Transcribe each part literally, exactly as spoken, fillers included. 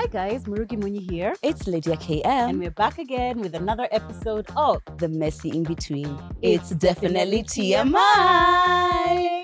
guys, Murugi Munyi here. It's Lydia K M. And we're back again with another episode of The Messy In Between. It's, It's, definitely definitely T M I. I.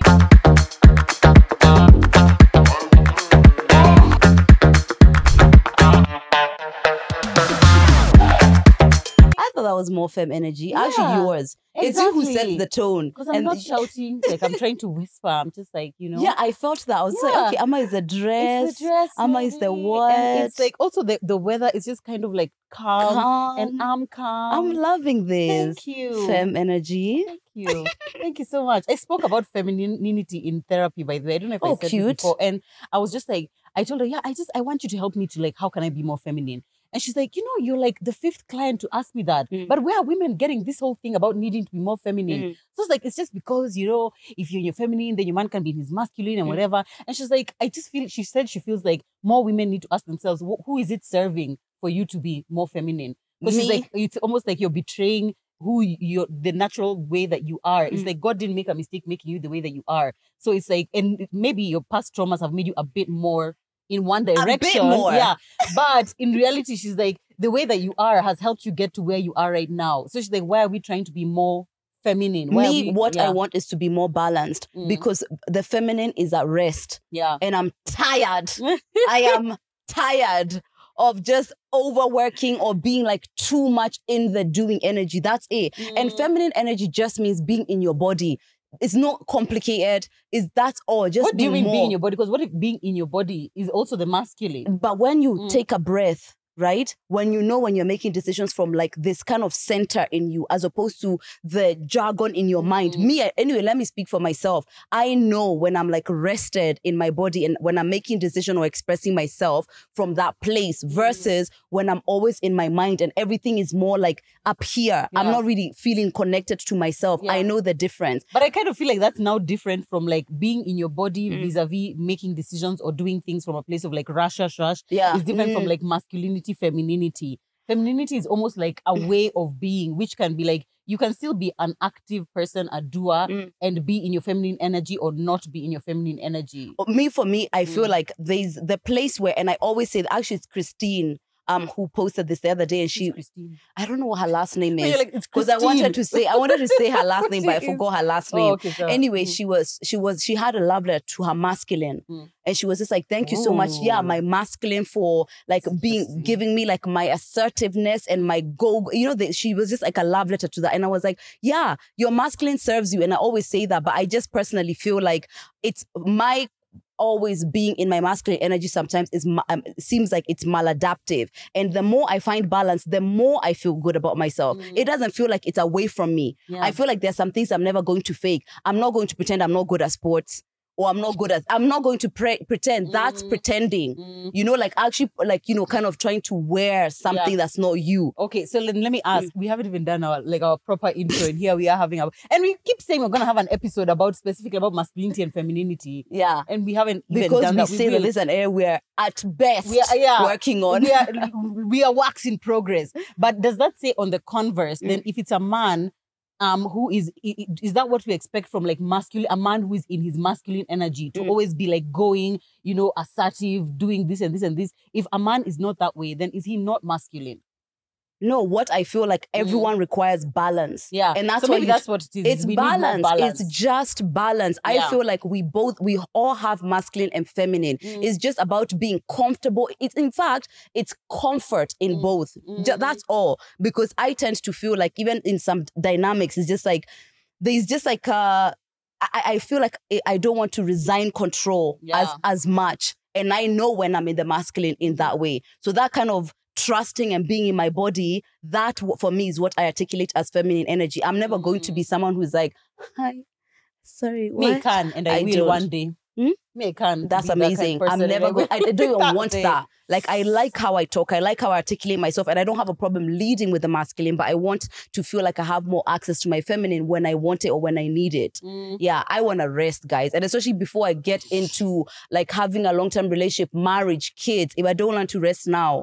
I thought that was more femme energy. Yeah, Actually, yours. It's you who exactly. sets the tone. Because I'm And- not shouting, like I'm trying to whisper. I'm just like, you know. Yeah, I felt that. I was Yeah. like, okay, Amma is the dress. It's the dress. Amma is the maybe, what? And it's like also the, the weather is just kind of like calm. Calm. And I'm calm. I'm loving this. Thank you. Femme energy. Thank you. Thank you so much. I spoke about femininity in therapy, by the way. I don't know if Oh, I said cute. this before. And I was just like, I told her, yeah, I just, I want you to help me to like, how can I be more feminine? And she's like, you know, you're like the fifth client to ask me that. Mm. But where are women getting this whole thing about needing to be more feminine? Mm. So it's like, it's just because, you know, if you're in your feminine, then your man can be in his masculine and Mm. whatever. And she's like, I just feel, she said she feels like more women need to ask themselves, wh- who is it serving for you to be more feminine? Because she's Me? like, it's almost like you're betraying who you're, the natural way that you are. It's Mm. like God didn't make a mistake making you the way that you are. So it's like, and maybe your past traumas have made you a bit more in one bit direction. more. Yeah. But in reality, she's like, the way that you are has helped you get to where you are right now. So she's like, why are we trying to be more feminine? Why are Me, we- what yeah. I want is to be more balanced Mm. because the feminine is at rest. Yeah. And I'm tired. I am tired of just overworking or being like too much in the doing energy. That's it. And Mm. feminine energy just means being in your body. It's not complicated. It's that's all. Just What do you being mean more. being in your body? Because what if being in your body is also the masculine? But when you Mm. take a breath, right? When you know when you're making decisions from like this kind of center in you, as opposed to the jargon in your mind. Mm. Me, anyway, let me speak for myself. I know when I'm like rested in my body and when I'm making decision or expressing myself from that place Mm. versus when I'm always in my mind and everything is more like up here. I'm Yeah. not really feeling connected to myself. Yeah. I know the difference. But I kind of feel like that's now different from like being in your body Mm. vis-a-vis making decisions or doing things from a place of like rush, rush, rush. Yeah. It's different from Mm. like masculinity, femininity. Femininity is almost like a way of being, which can be like, you can still be an active person, a doer, Mm. and be in your feminine energy or not be in your feminine energy. Me, for me, I feel Mm. like there's the place where, and I always say, that actually, it's Christine um who posted this the other day, and She's she, Christine. I don't know what her last name No, is. you're like, it's Because I wanted to Christine. say, I wanted to say her last name, but I She is- forgot her last Oh, name. okay, so, Anyway, mm, she was, she was, she had a love letter to her masculine. Mm. And she was just like, thank you so much. Yeah, Ooh. my masculine for like That's being, interesting. giving me like my assertiveness and my go, you know, the, she was just like a love letter to that. And I was like, yeah, your masculine serves you. And I always say that, but I just personally feel like it's my always being in my masculine energy sometimes is ma- um, seems like it's maladaptive. And the more I find balance, the more I feel good about myself. Mm. It doesn't feel like it's away from me. Yeah. I feel like there's some things I'm never going to fake. I'm not going to pretend I'm not good at sports, or I'm not good at, I'm not going to pre- pretend. That's Mm. pretending. Mm. You know, like actually, like, you know, kind of trying to wear something Yeah. that's not you. Okay, so let, let me Mm. ask. We haven't even done our like our proper intro, and here we are having our, and we keep saying we're gonna have an episode about specifically about masculinity and femininity, Yeah. and we haven't even Because done we that. say that will. this is an area we're at best We are- yeah. working on. we are we are works in progress. But does that say on the converse? Then if it's a man, um, who is i- i- is that what we expect from like masculine, a man who is in his masculine energy to Mm. always be like going, you know, assertive, doing this and this and this? If a man is not that way, then is he not masculine? No, what I feel like everyone requires balance. Yeah, And that's so why maybe you that's what it is. It's we need more balance. balance. It's just balance. I Yeah. feel like we both, we all have masculine and feminine. Mm. It's just about being comfortable. It's in fact, it's comfort in Mm. both. Ju- Mm. that's all. Because I tend to feel like even in some dynamics, it's just like, there's just like, uh, I, I feel like I- I don't want to resign control as, Yeah. as much. And I know when I'm in the masculine in that way. So that kind of trusting and being in my body, that w- for me is what I articulate as feminine energy. I'm never going to be someone who's like, hi, sorry, Me what? can, and I, I will don't. one day. Hmm? Me can. That's be that kind of amazing. person, I'm and never I going, I, will I don't even that want day. that. Like, I like how I talk. I like how I articulate myself. And I don't have a problem leading with the masculine, but I want to feel like I have more access to my feminine when I want it or when I need it. Mm. Yeah, I want to rest, guys. And especially before I get into like having a long-term relationship, marriage, kids, if I don't want to rest now.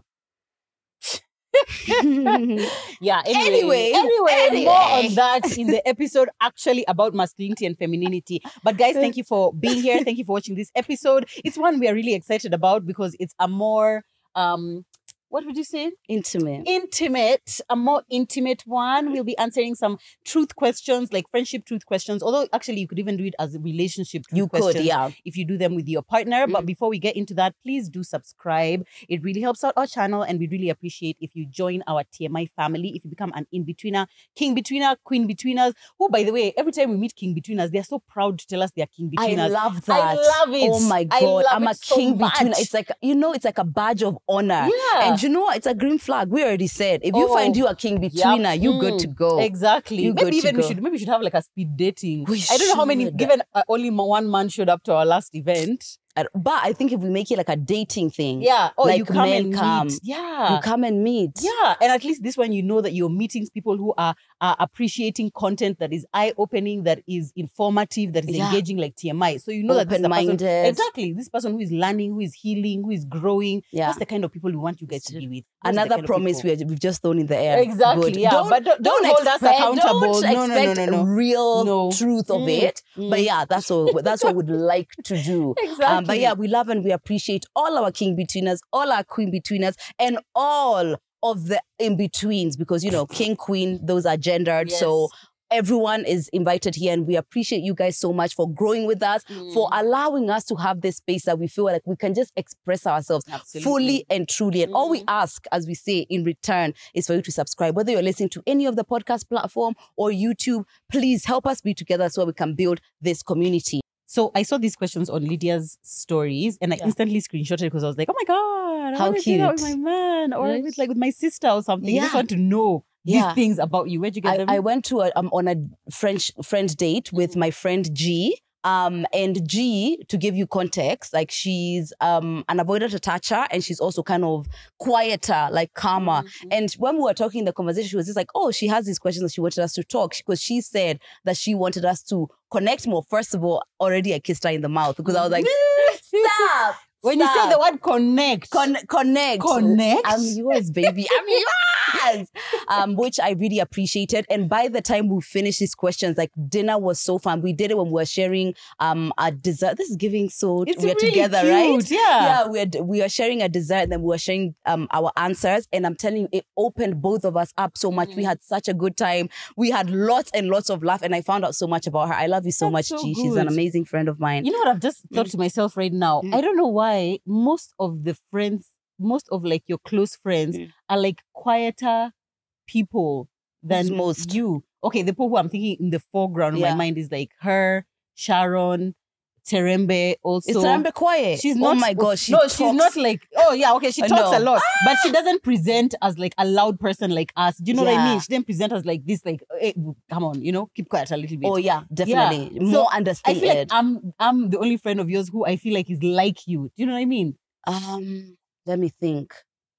Yeah, anyway, Anyway, anyway, anyway. more on that in the episode actually about masculinity and femininity. But guys, thank you for being here. Thank you for watching this episode. It's one we are really excited about because it's a more um, what would you say? Intimate. Intimate, a more intimate one. We'll be answering some truth questions, like friendship truth questions. Although actually you could even do it as a relationship truth You questions could, yeah. if you do them with your partner. But Mm. before we get into that, please do subscribe. It really helps out our channel, and we really appreciate if you join our T M I family, if you become an in-betweener, king-betweener, queen-betweeners, who, by the way, every time we meet king-betweeners, they're so proud to tell us they're I king-betweeners. love that. I love it. Oh my I God. love I'm a it so king between. much. It's like, you know, it's like a badge of honor. Yeah. And you know what? It's a green flag. We already said. If you Oh, find you a king betweener, Yep. you Mm, good to go. Exactly. You Maybe good to even we go. should maybe we should have like a speed dating. We I don't know how many. should. Given uh, only mo- one man showed up to our last event. Uh, But I think if we make it like a dating thing, Yeah. Oh, you Like come men and come. meet. Yeah. you come and meet. Yeah, and at least this one, you know that you're meeting people who are, are appreciating content that is eye-opening, that is informative, that is Yeah. engaging, like T M I. So you know that this is a person, Open-minded. exactly, this person who is learning, who is healing, who is growing. Yeah. That's the kind of people we want you guys to be with. Those are the Another kind of promise people. we are, we've just thrown in the air. Exactly, Good. yeah, Don't, but don't- don't hold us expect- accountable. Don't No, no, no, expect no, no. real No. truth of Mm, it. mm. But yeah, that's what that's what we'd like to do. Exactly. Um, but yeah, we love and we appreciate all our king betweeners, all our queen betweeners, and all of the in betweens, because you know, king, queen, those are gendered. Yes. So everyone is invited here, and we appreciate you guys so much for growing with us, for Mm. allowing us to have this space that we feel like we can just express ourselves Absolutely. fully and truly. And all we Mm. ask, as we say in return, is for you to subscribe. Whether you're listening to any of the podcast platform or YouTube, please help us be together so we can build this community. So I saw these questions on Lydia's stories, and I Yeah. instantly screenshotted because I was like, "Oh my god, I How wanna do that with cute. my man, or Right? with like with my sister or something." I just Yeah. want to know Yeah. these things about you. Where'd you get I, them? I went to a, um, on a French friend date with my friend G. Um, and G, to give you context, like she's um an avoidant attacher, and she's also kind of quieter, like calmer. Mhm. And when we were talking in the conversation, she was just like, oh, she has these questions that she wanted us to talk, because she said that she wanted us to connect more. First of all, already I kissed her in the mouth because I was like, stop. When you say stop. the word connect, Con- connect. Connect? I'm yours, baby. I'm yours. Um, which I really appreciated. And by the time we finished these questions, like dinner was so fun. We did it when we were sharing um a dessert. This is giving so it's we're really together, cute. right? Yeah. Yeah, we are we are sharing a dessert, and then we were sharing um our answers. And I'm telling you, it opened both of us up so much. We Mm. had such a good time. We had lots and lots of laugh, and I found out so much about her. I love you so That's much, so G. She's an good. amazing friend of mine. You know what I've just thought to myself right now? Mm. I don't know why most of the friends, most of like your close friends Mm. are like quieter people than Who's most? you. Okay, the people who I'm thinking in the foreground of Yeah. my mind is like her, Sharon, Terembe also. Is Tarambe quiet? She's Oh not. my gosh, she no, talks. she's not like. Oh yeah, okay. She Uh, talks a no. lot, but she doesn't present as like a loud person like us. Do you know what I Yeah. mean? She didn't present as like this. Like, hey, come on, you know, keep quiet a little bit. Oh yeah, definitely. So, More I understated. feel like I'm I'm the only friend of yours who I feel like is like you. Do you know what I mean? um, let me think.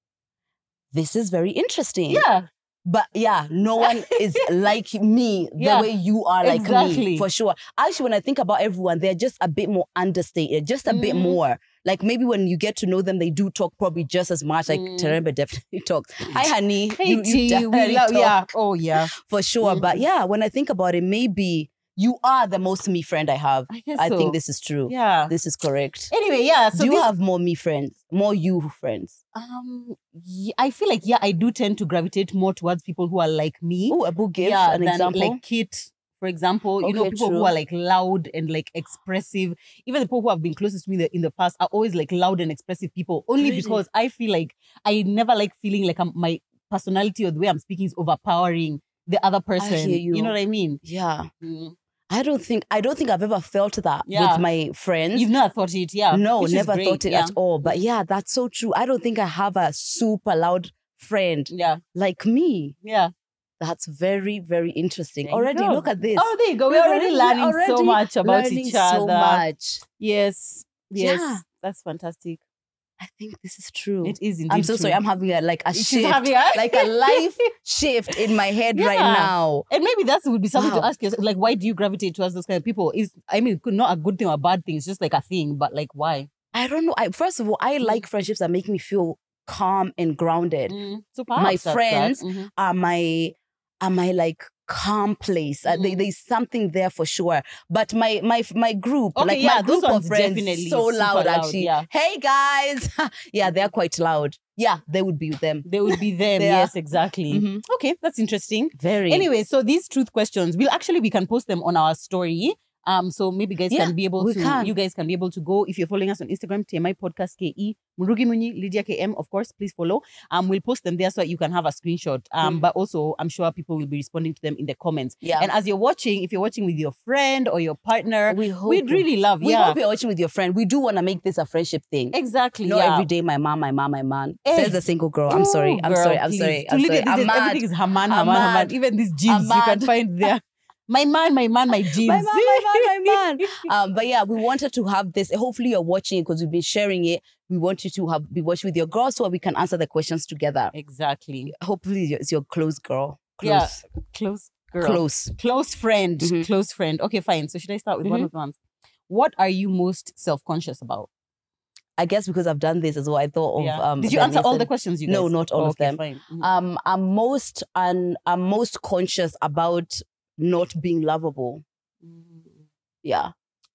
This is very interesting. Yeah. But yeah, no one is like me the Yeah, way you are like exactly. me, for sure. Actually, when I think about everyone, they're just a bit more understated, just a bit Mm. more. Like maybe when you get to know them, they do talk probably just as much. Like Mm. Terembe definitely talks. Hi, honey. Hey, you, you T, we definitely love. talk, Yeah. Oh yeah. for sure. But Mhm. yeah, when I think about it, maybe you are the most me friend I have. I guess I so. think this is true. Yeah. This is correct. Anyway, yeah. So do you this, have more me friends? More you friends? um, yeah, I feel like yeah, I do tend to gravitate more towards people who are like me. Oh, Abu, give yeah, an than example. like Kit, for example. You know, Okay, people true. who are like loud and like expressive. Even the people who have been closest to me in the, in the past are always like loud and expressive people. Only Really? because I feel like I never like feeling like I'm, my personality or the way I'm speaking is overpowering the other person. hear you. know what I mean? yeah. Mm. I don't think I don't think I've ever felt that Yeah. with my friends. You've never thought it, yeah? no, which is never great, thought it yeah. at all. But yeah, that's so true. I don't think I have a super loud friend Yeah, like me. yeah. That's very, very interesting. There you Already, go. look at this. Oh, there you go. We're, We're already already- learning we're so already much about Learning each other. so much. Yes, yes. Yeah. That's fantastic. I think this is true. It is indeed. I'm so sorry. true. I'm having a, like a She's shift, having a- like a life shift in my head right Yeah. now. And maybe that would be something Wow. to ask yourself. Like, why do you gravitate towards those kind of people? Is I mean, could not a good thing or a bad thing. It's just like a thing. But like, why? I don't know. I, first of all, I like friendships that make me feel calm and grounded. Mm, so My perhaps that's that. friends Mhm. Are my are my like calm place. Uh, Mm. they, there's something there for sure. But my my my group, Okay, like yeah, my those group ones of friends, definitely so super loud, loud, actually. yeah. Hey guys, yeah, they're quite loud. Yeah, they would be them. They would be them. They are. Yes, exactly. Mhm. Okay, that's interesting. Very. Anyway, so these truth questions, we'll actually we can post them on our story. Um, so maybe guys Yeah, can be able we to can. you guys can be able to go if you're following us on Instagram, T M I Podcast K E, Murugi Munyi, Lydia K M, of course, please follow. Um, we'll post them there so that you can have a screenshot. Um, Mm. but also I'm sure people will be responding to them in the comments. Yeah. And as you're watching, if you're watching with your friend or your partner, we hope we'd really love, we yeah. hope you're watching with your friend. We do want to make this a friendship thing. Exactly. Not yeah. every day, my mom, my mom, my man. Eh. Says the single girl. I'm sorry. Ooh, I'm girl, sorry. I'm please. sorry. To I'm Lydia, sorry. these I'm days, mad. everything is Haman, I'm Haman, Haman. mad. Even these jeans you can mad. find there. My man, my man, my jeans. My man, my man, my man. Um, but yeah, we wanted to have this. Hopefully, you're watching it because we've been sharing it. We want you to have be watching with your girl so we can answer the questions together. Exactly. Hopefully, it's your close girl. Close. Yeah. Close girl. Close. Close friend. Mhm. Close friend. Okay, fine. So should I start with one Mhm. of the ones? What are you most self-conscious about? I guess because I've done this as well, I thought of. Yeah. Um, Did you the answer all Nathan- the questions you guys? No, not all Oh, of okay, them. Fine. Mhm. Um, I'm most and I'm most conscious about not being lovable. Yeah.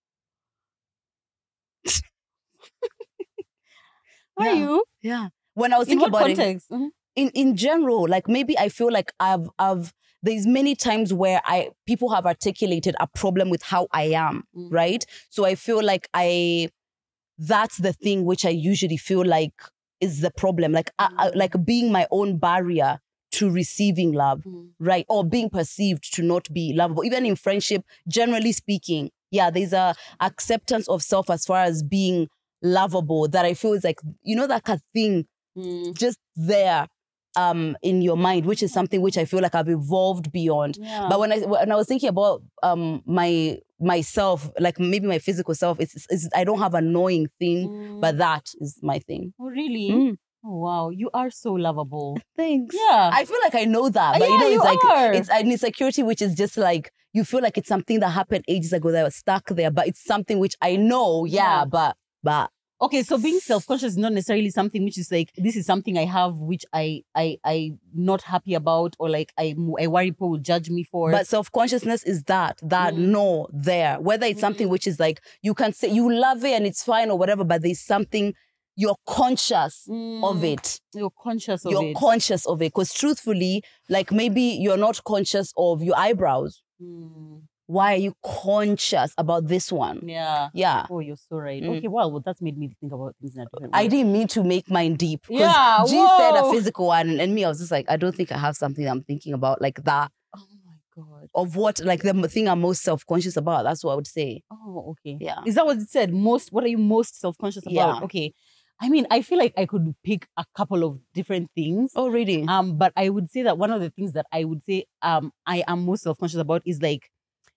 Are Yeah. you? Yeah. When I was In thinking what about it, context? Mhm. in in general, like maybe I feel like I've I've there's many times where I people have articulated a problem with how I am, Mm. right? So I feel like I that's the thing which I usually feel like is the problem, like I, I, Mm. like being my own barrier to receiving love, Mm. right? Or being perceived to not be lovable, even in friendship. Generally speaking, yeah, there's a acceptance of self as far as being lovable that I feel is like, you know, that kind of thing Mm. just there um in your mind, which is something which I feel like I've evolved beyond. Yeah. But when I when I was thinking about um my myself, like maybe my physical self, it's, it's I don't have an annoying thing, Mm. but that is my thing. Oh, really? Mm. Oh, wow. You are so lovable. Thanks. Yeah. I feel like I know that, Uh, but you yeah, know, it's you like are. it's an insecurity which is just like you feel like it's something that happened ages ago that was stuck there, but it's something which I know, yeah, Yeah. but but Okay, so being self-conscious is not necessarily something which is like, this is something I have which I I I not happy about, or like I I worry people will judge me for. But self-consciousness is that, that Mm. no there. Whether it's something Mm. which is like, you can say you love it and it's fine or whatever, but there's something, you're conscious Mm, of it. You're conscious of You're it. conscious of it. Because truthfully, like maybe you're not conscious of your eyebrows. Mm, Why are you conscious about this one? yeah. Yeah. Oh, you're so right. Mm. Okay, well, well, that's made me think about things in a different way. I didn't mean to make mine deep. 'Cause Yeah, G said a whoa. physical one, and me, I was just like, I don't think I have something I'm thinking about like that. Oh my god. Of what, like the thing I'm most self-conscious about. That's what I would say. Oh, okay. Yeah. Is that what it said? Most. What are you most self-conscious about? Yeah. Okay. I mean, I feel like I could pick a couple of different things. Oh, really? Um, but I would say that one of the things that I would say um I am most self-conscious about is like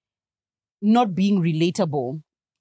not being relatable.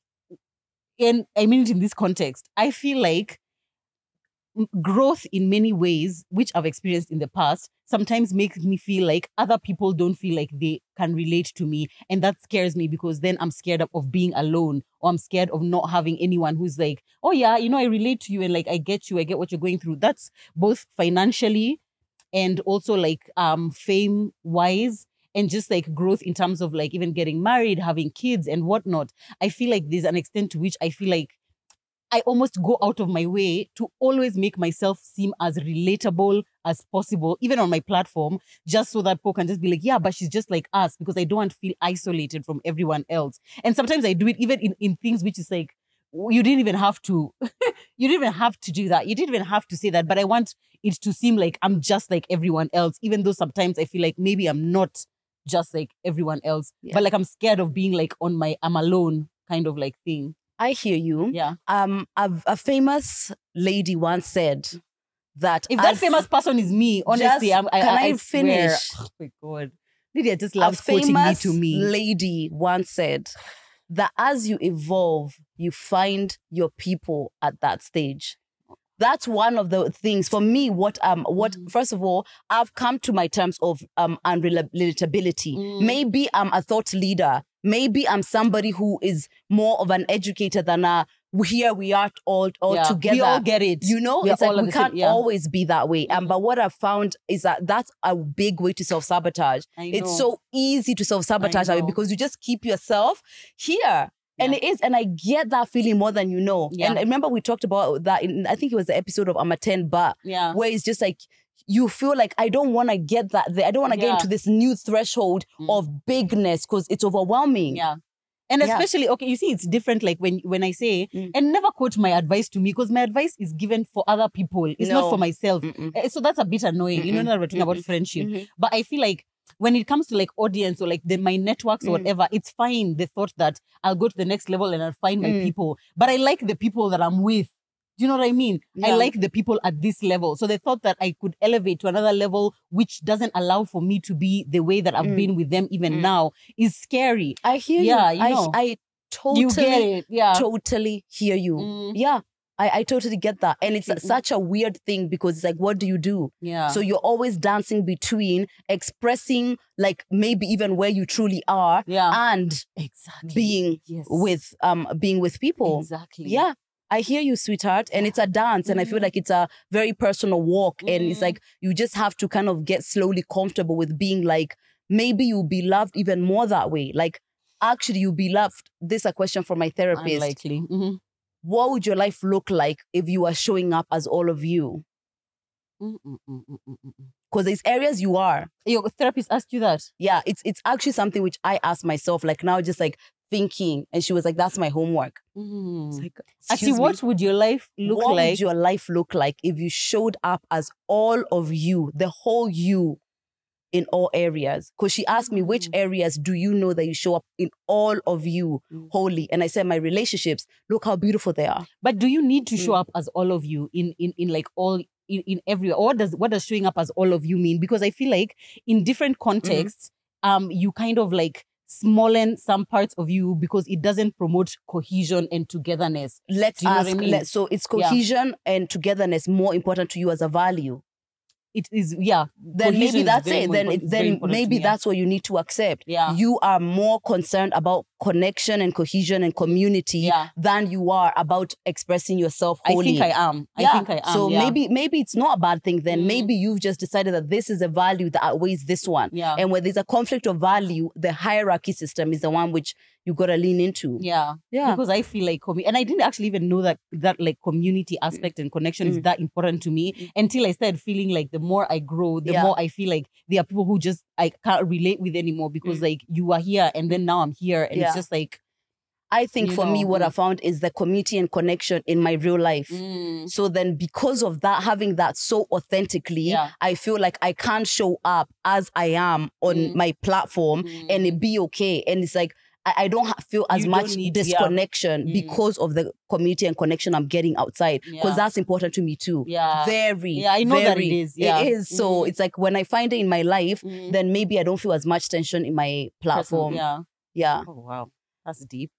And I mean it in this context. I feel like m- growth in many ways, which I've experienced in the past, sometimes makes me feel like other people don't feel like they can relate to me. And that scares me because then I'm scared of, of being alone, or I'm scared of not having anyone who's like, oh yeah, you know, I relate to you and like I get you, I get what you're going through. That's both financially and also like um fame wise, and just like growth in terms of like even getting married, having kids and whatnot. I feel like there's an extent to which I feel like I almost go out of my way to always make myself seem as relatable as possible, even on my platform, just so that people can just be like, yeah, but she's just like us, because I don't want to feel isolated from everyone else. And sometimes I do it even in, in things which is like, you didn't even have to, you didn't even have to do that. You didn't even have to say that, but I want it to seem like I'm just like everyone else, even though sometimes I feel like maybe I'm not just like everyone else, Yeah. but like I'm scared of being like on my, I'm alone kind of like thing. I hear you. Yeah. Um, a, a famous lady once said that If that as famous person is me, honestly, Just- I'm, I, can I, I I swear- finish? Oh my God. Lydia just a loves quoting me famous to me. lady once said that as you evolve, you find your people at that stage. That's one of the things for me. What um, what Mm. first of all, I've come to my terms of um unrelatability. Mm. Maybe I'm a thought leader. Maybe I'm somebody who is more of an educator than a here we are all all Yeah, together. we all get it. You know, We are it's like all on we the same- can't yeah. always be that way. Um, Mhm. but what I've found is that that's a big way to self-sabotage. I It's know. so easy to self-sabotage I that way know. because you just keep yourself here. And Yeah. it is, and I get that feeling more than you know. Yeah. And I remember we talked about that in, I think it was the episode of I'm a ten But, Yeah. where it's just like, you feel like, I don't want to get that there. I don't want to Yeah. get into this new threshold Mm. of bigness because it's overwhelming. Yeah. And Yeah. especially, okay, you see, it's different. Like when when I say, Mm. and never quote my advice to me because my advice is given for other people. It's not No. for myself. Mm-mm. Eh, So that's a bit annoying. You know, Mm-mm. now we're talking about Mm-mm. friendship. Mhm. But I feel like when it comes to like audience or like the, my networks or Mm. whatever, it's fine. The thought that I'll go to the next level and I'll find my Mm. people. But I like the people that I'm with. Do you know what I mean? I Yeah. like the people at this level. So they thought that I could elevate to another level, which doesn't allow for me to be the way that I've Mm. been with them even Mm. now, is scary. I hear Yeah, you. you I, know. I totally, You get it. Yeah. totally hear you. Mm. Yeah, I, I totally get that. And it's Mm-mm. such a weird thing because it's like, what do you do? Yeah. So you're always dancing between expressing like maybe even where you truly are yeah. and Exactly. being yes. with um being with people. Exactly. Yeah. I hear you, sweetheart. And it's a dance. And I feel Mhm. like it's a very personal walk. And it's Mhm. like you just have to kind of get slowly comfortable with being like, maybe you'll be loved even more that way. Like, actually, you'll be loved. This is a question from my therapist. Unlikely. Mhm. What would your life look like if you are showing up as all of you? Mm, mm, mm, mm, mm, mm, mm. Because there's areas you are. Your therapist asked you that? Yeah, it's it's actually something which I asked myself, like now just like thinking. And she was like, that's my homework. Mm. It's like, Actually, excuse me? what would your life look what like? would your life look like if you showed up as all of you, the whole you, in all areas? Because she asked me, which Mm. areas do you know that you show up in all of you Mm. wholly? And I said, my relationships, look how beautiful they are. But do you need to show Mm. up as all of you in in in like all in, in every or what does what does showing up as all of you mean? Because I feel like in different contexts, um, you kind of like smallen some parts of you because it doesn't promote cohesion and togetherness. Let's Do you know what ask, I mean? let, so is Yeah. cohesion and togetherness more important to you as a value? It is, yeah. Then cohesion maybe is that's very it. more Then, important- it, it's very then important to maybe me, yeah. that's what you need to accept. Yeah. You are more concerned about connection and cohesion and community Yeah. than you are about expressing yourself I wholly. think I am. I Yeah. think I am. So yeah. maybe maybe it's not a bad thing then. Mm. Maybe you've just decided that this is a value that outweighs this one. Yeah. And when there's a conflict of value, the hierarchy system is the one which you gotta lean into. Yeah. Yeah. Because I feel like commu- and I didn't actually even know that that like community aspect and connection is Mm. that important to me Mm. until I started feeling like the more I grow, the Yeah. more I feel like there are people who just I can't relate with anymore because Mm. like you are here and then now I'm here and Yeah. it's just like I think You for me, know, what I mm. found is the community and connection in my real life. mm, So then because of that, having that so authentically, Yeah. I feel like I can't show up as I am on Mm. my platform mm, and it be okay. And it's like, I, I don't ha- feel as You don't much need- yeah. disconnection Mm. because of the community and connection I'm getting outside. Because Yeah. that's important to me too. yeah. Very, Yeah, I know that it very. is, yeah. It is. So Mm. it's like when I find it in my life, Mm, then maybe I don't feel as much tension in my personal- platform. Yeah. Yeah. Oh wow. That's deep.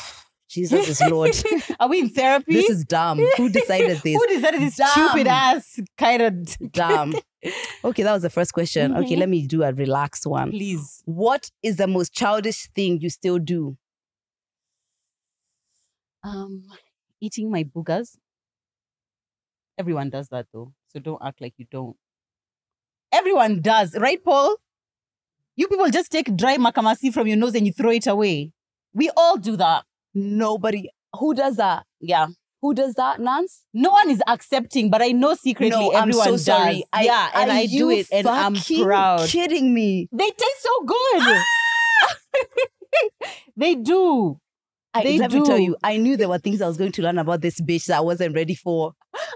Jesus is Lord. Are we in therapy? This is dumb. Who decided this? Who decided this Damn. stupid ass kind of Damn. Okay, that was the first question. Okay, Mhm. let me do a relaxed one. please? What is the most childish thing you still do? Um, eating my boogers. Everyone does that though, so don't act like you don't. Everyone does, right, Paul? You people just take dry makamasi from your nose and you throw it away. We all do that. Nobody. Who does that? Yeah. Who does that, Nance? No one is accepting, but I know secretly No, I'm everyone so does. sorry. I- yeah, and are I do you it, and I'm fucking proud. Kidding me? They taste so good. They do. I, They let me tell do. you, I knew there were things I was going to learn about this bitch that I wasn't ready for.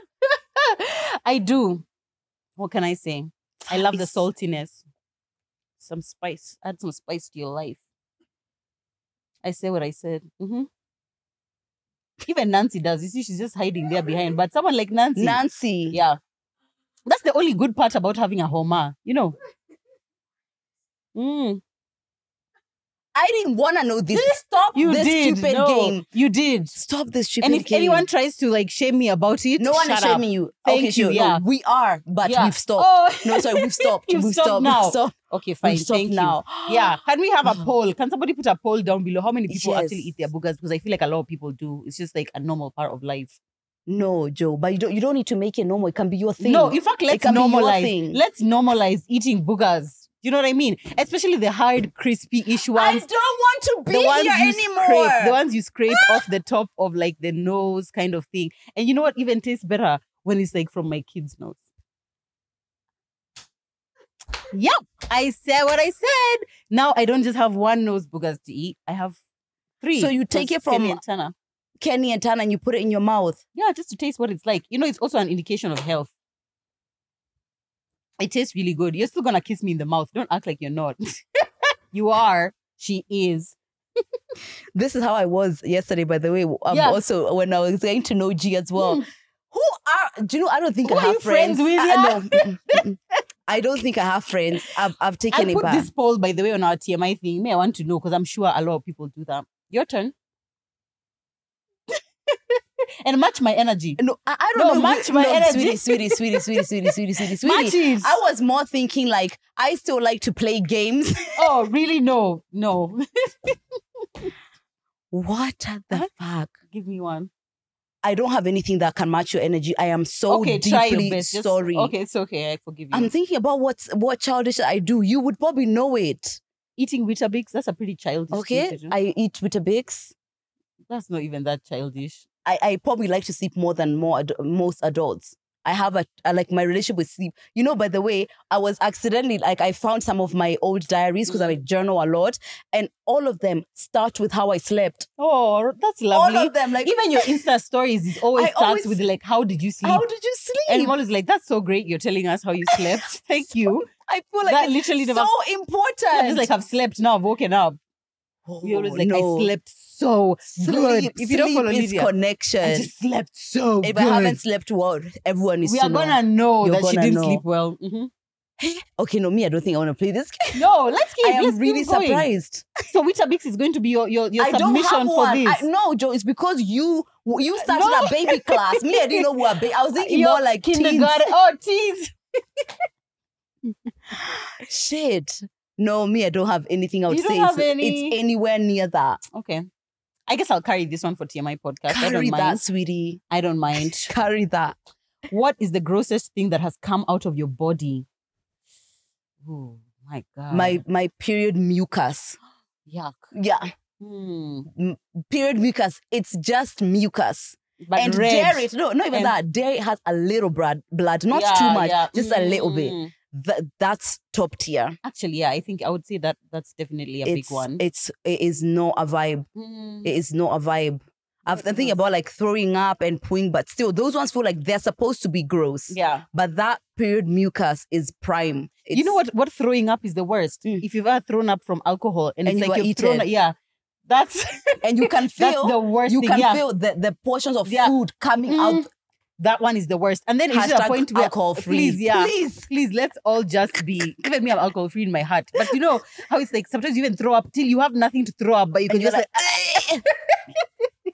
I do. What can I say? I love the It's- saltiness. Some spice. Add some spice to your life. I say what I said. Mhm. Even Nancy does. You see, she's just hiding there behind. But someone like Nancy. Nancy. Yeah. That's the only good part about having a Homa, you know. Mm. I didn't want to know this. Stop You this did. stupid no, game. You did. Stop this stupid And game. if anyone tries to like shame me about it, no one shut is up. shaming you. Thank okay, you, sure. yeah. No, we are, but Yeah. we've stopped. Oh. No, sorry, we've stopped. You've we've stopped now. Stop. Okay, fine. We've stopped Thank now. you. Yeah. Can we have a poll? Can somebody put a poll down below? How many people Yes. actually eat their boogers? Because I feel like a lot of people do. It's just like a normal part of life. No, Joe, but you don't. You don't need to make it normal. It can be your thing. No, in fact, let's can be your normalize. thing. Let's normalize eating boogers. You know what I mean? Especially the hard, crispy-ish I ones. don't want to be the ones here you anymore. Scrape, the ones you scrape off the top of like the nose kind of thing. And you know what even tastes better? When it's like from my kid's nose. Yep, I said what I said. Now I don't just have one nose boogers to eat. I have three. So you take Because it from- Kenny and Tana. Kenny and Tana, and you put it in your mouth. Yeah, just to taste what it's like. You know, it's also an indication of health. It tastes really good. You're still gonna kiss me in the mouth. Don't act like you're not. You are. She is. This is how I was yesterday, by the way. Um, Yeah. Also, when I was getting to know G as well. Mm. Who are, do you know, I don't think Who I are have you friends with, I, yeah? no, mm, mm, mm. I don't think I have friends. I've, I've taken I'll it put back. this poll, by the way, on our T M I thing. May I want to know because I'm sure a lot of people do that. Your turn. And match my energy. No, I, I don't No, know. match We- my no, energy. Sweetie, sweetie, sweetie, sweetie, sweetie, sweetie, sweetie, Match sweetie. it. I was more thinking like, I still like to play games. Oh, really? No. No. What the Huh? fuck? Give me one. I don't have anything that can match your energy. I am so Okay, try your deeply best. Just- sorry. Okay, it's okay. I forgive you. I'm thinking about what what childish I do. You would probably know it. Eating Weetabix, that's a pretty childish thing Okay, to do. I eat Weetabix. That's not even that childish. I, I probably like to sleep more than more ad- most adults. I have a I like my relationship with sleep. You know, by the way, I was accidentally like I found some of my old diaries because I Mm. journal a lot, and all of them start with how I slept. Oh, that's lovely. All of them, like Even your Insta stories is always I starts always- with like, how did you sleep? how did you sleep? And I'm always like, that's so great. You're telling us how you slept. Thank you. I feel like that it's literally so never- important. Yeah, just like I've slept, now I've woken up. oh, You're always like, no. I slept so Sleep, good. If you don't sleep follow is Lydia, connection. I just slept so if good. I haven't slept well, everyone is we to are know. gonna know You're that she gonna didn't know. sleep well. Mhm. Okay, no, me, I don't think I want to play this game. No, let's keep. I am let's keep really going. surprised. So Weetabix is going to be your your, your I don't submission have for one. this. I, no, Joe, it's because you you started No. a baby class. Me, I didn't know we were baby. I was thinking Your more like kindergarten. Oh, teens. teens. Shit. No, me, I don't have anything I would You don't say. have it's, any- it's anywhere near that. Okay. I guess I'll carry this one for T M I podcast. I don't Carry mind. that, sweetie. I don't mind. Carry that. What is the grossest thing that has come out of your body? Oh my god. My my period mucus. yuck. Yeah, Hmm. period mucus. It's just mucus. But and red. dairy, no, not even And- that. Dairy has a little blood, blood, not Yeah, too much, yeah. just a little bit. Mm. Th- that's top tier. Actually, yeah, I think I would say that that's definitely a it's, big one. It's it is not a vibe. Mm. It is not a vibe. I've What been thinking else? about like throwing up and pooing, but still, those ones feel like they're supposed to be gross. Yeah. But that period mucus is prime. You know what? What throwing up is the worst. Mm. If you've ever thrown up from alcohol and, And it's you like were you've thrown eaten. up, yeah, that's And you can that's feel the worst you thing. can yeah. feel the, the portions of Yeah. food coming Mm. out. That one is the worst. And then it's just a Hashtag point where alcohol free. please, yeah, Please. please, let's all just be. Even me, I'm alcohol free in my heart. But you know how it's like sometimes you even throw up till you have nothing to throw up, but you can And you're just like, like,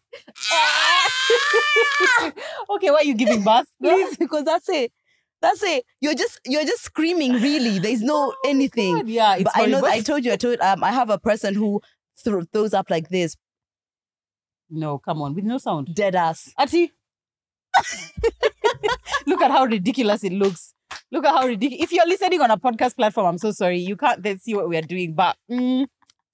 okay, why are you giving birth? please, because that's it. That's it. You're just you're just screaming. Really, there's no anything. God, yeah, it's But I know. horrible. I told you. I told. Um, I have a person who thro- throws up like this, No, come on, with no sound. dead ass. Ati. Look at how ridiculous it looks. Look at how ridiculous. If you're listening on a podcast platform, I'm so sorry. You can't then see what we are doing. But mm,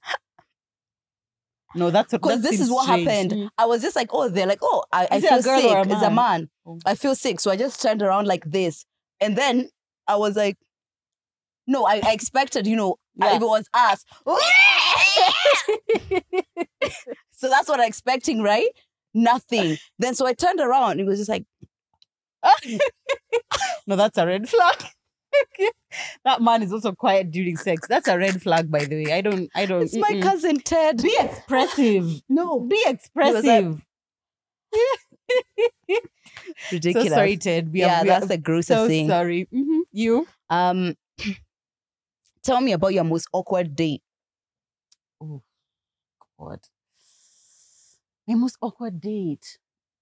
no, that's what. Because that this is seems what strange. happened. Mm. I was just like, oh, they're like, oh, I, I Is it a feel girl sick. or a It's a man? man. Oh. I feel sick, so I just turned around like this, and then I was like, no, I, I expected, you know, Yeah. if it was us. So that's what I'm expecting, right? Nothing. Then so I turned around. It was just like, No, that's a red flag. That man is also quiet during sex. That's a red flag, by the way. I don't. I don't. it's my mm-mm. cousin Ted. Be expressive. No, Be expressive. ridiculous. So sorry, Ted. We yeah, are, we that's are the grossest so thing. sorry. Mhm. You. Um, tell me about your most awkward date. God. My most awkward date.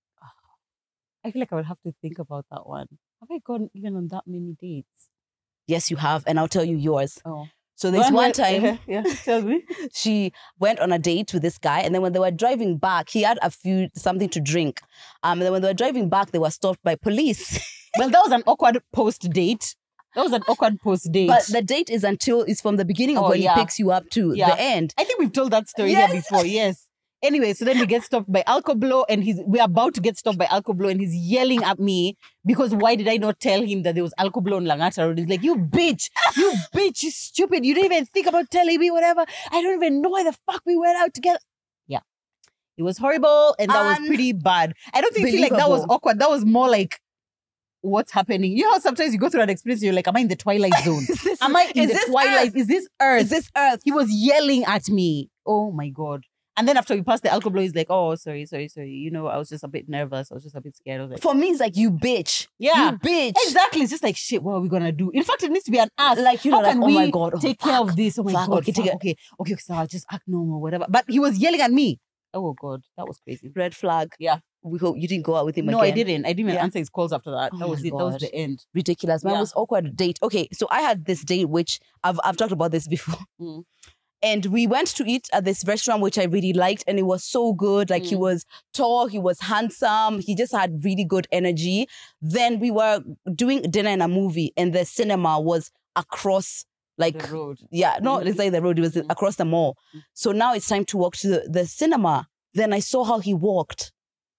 I feel like I would have to think about that one. Have I gone even on that many dates? Yes, you have, and I'll tell you yours. Oh. So there's Go on, one well, time yeah, yeah, tell me. she went on a date with this guy, and then when they were driving back, he had a few something to drink. Um, and then when they were driving back, they were stopped by police. Well, that was an awkward post date. That was an awkward post date. But the date is until it's from the beginning of Oh, when yeah. he picks you up to Yeah. the end. I think we've told that story Yes. here before. Yes. Anyway, so then we get stopped by Alcoblo, and he's we're about to get stopped by Alcoblo, and he's yelling at me because why did I not tell him that there was Alcoblo on Langata Road? He's like, you bitch, you bitch, you stupid. You didn't even think about telling me whatever. I don't even know why the fuck we went out together. Yeah. It was horrible, and that was pretty bad. I don't think feel like that was Unbelievable. awkward. That was more like, what's happening? You know how sometimes you go through an experience, you're like, am I in the twilight zone? Is this- Am I in is the this twilight? Earth? Is this Earth? Is this Earth? He was yelling at me. Oh my God. And then after we passed the alcohol blow, he's like, oh, sorry, sorry, sorry. You know, I was just a bit nervous. I was just a bit scared. I was like, For me, it's like, you bitch. yeah. You bitch. Exactly. It's just like, shit, what are we going to do? In fact, it needs to be an ask. Like, you know, How like, can oh we my God. oh, take care fuck. of this? Oh my Fuck, God. okay, Okay, take okay, it. okay, okay, so I'll just act normal, whatever. But he was yelling at me. Oh God, that was crazy. Red flag. Yeah. We hope you didn't go out with him No, again. I didn't. I didn't even Yeah. answer his calls after that. Oh that was my it. That was God. the end. Ridiculous. Man, Yeah. it was awkward date. Okay, so I had this date, which I've, I've talked about this before. Mm. And we went to eat at this restaurant, which I really liked. And it was so good. Like, he Mm. was tall, he was handsome. He just had really good energy. Then we were doing dinner in a movie, and the cinema was across, like, The road. yeah, no, Mhm. it's like the road. It was Mhm. across the mall. Mm. So now it's time to walk to the, the cinema. Then I saw how he walked.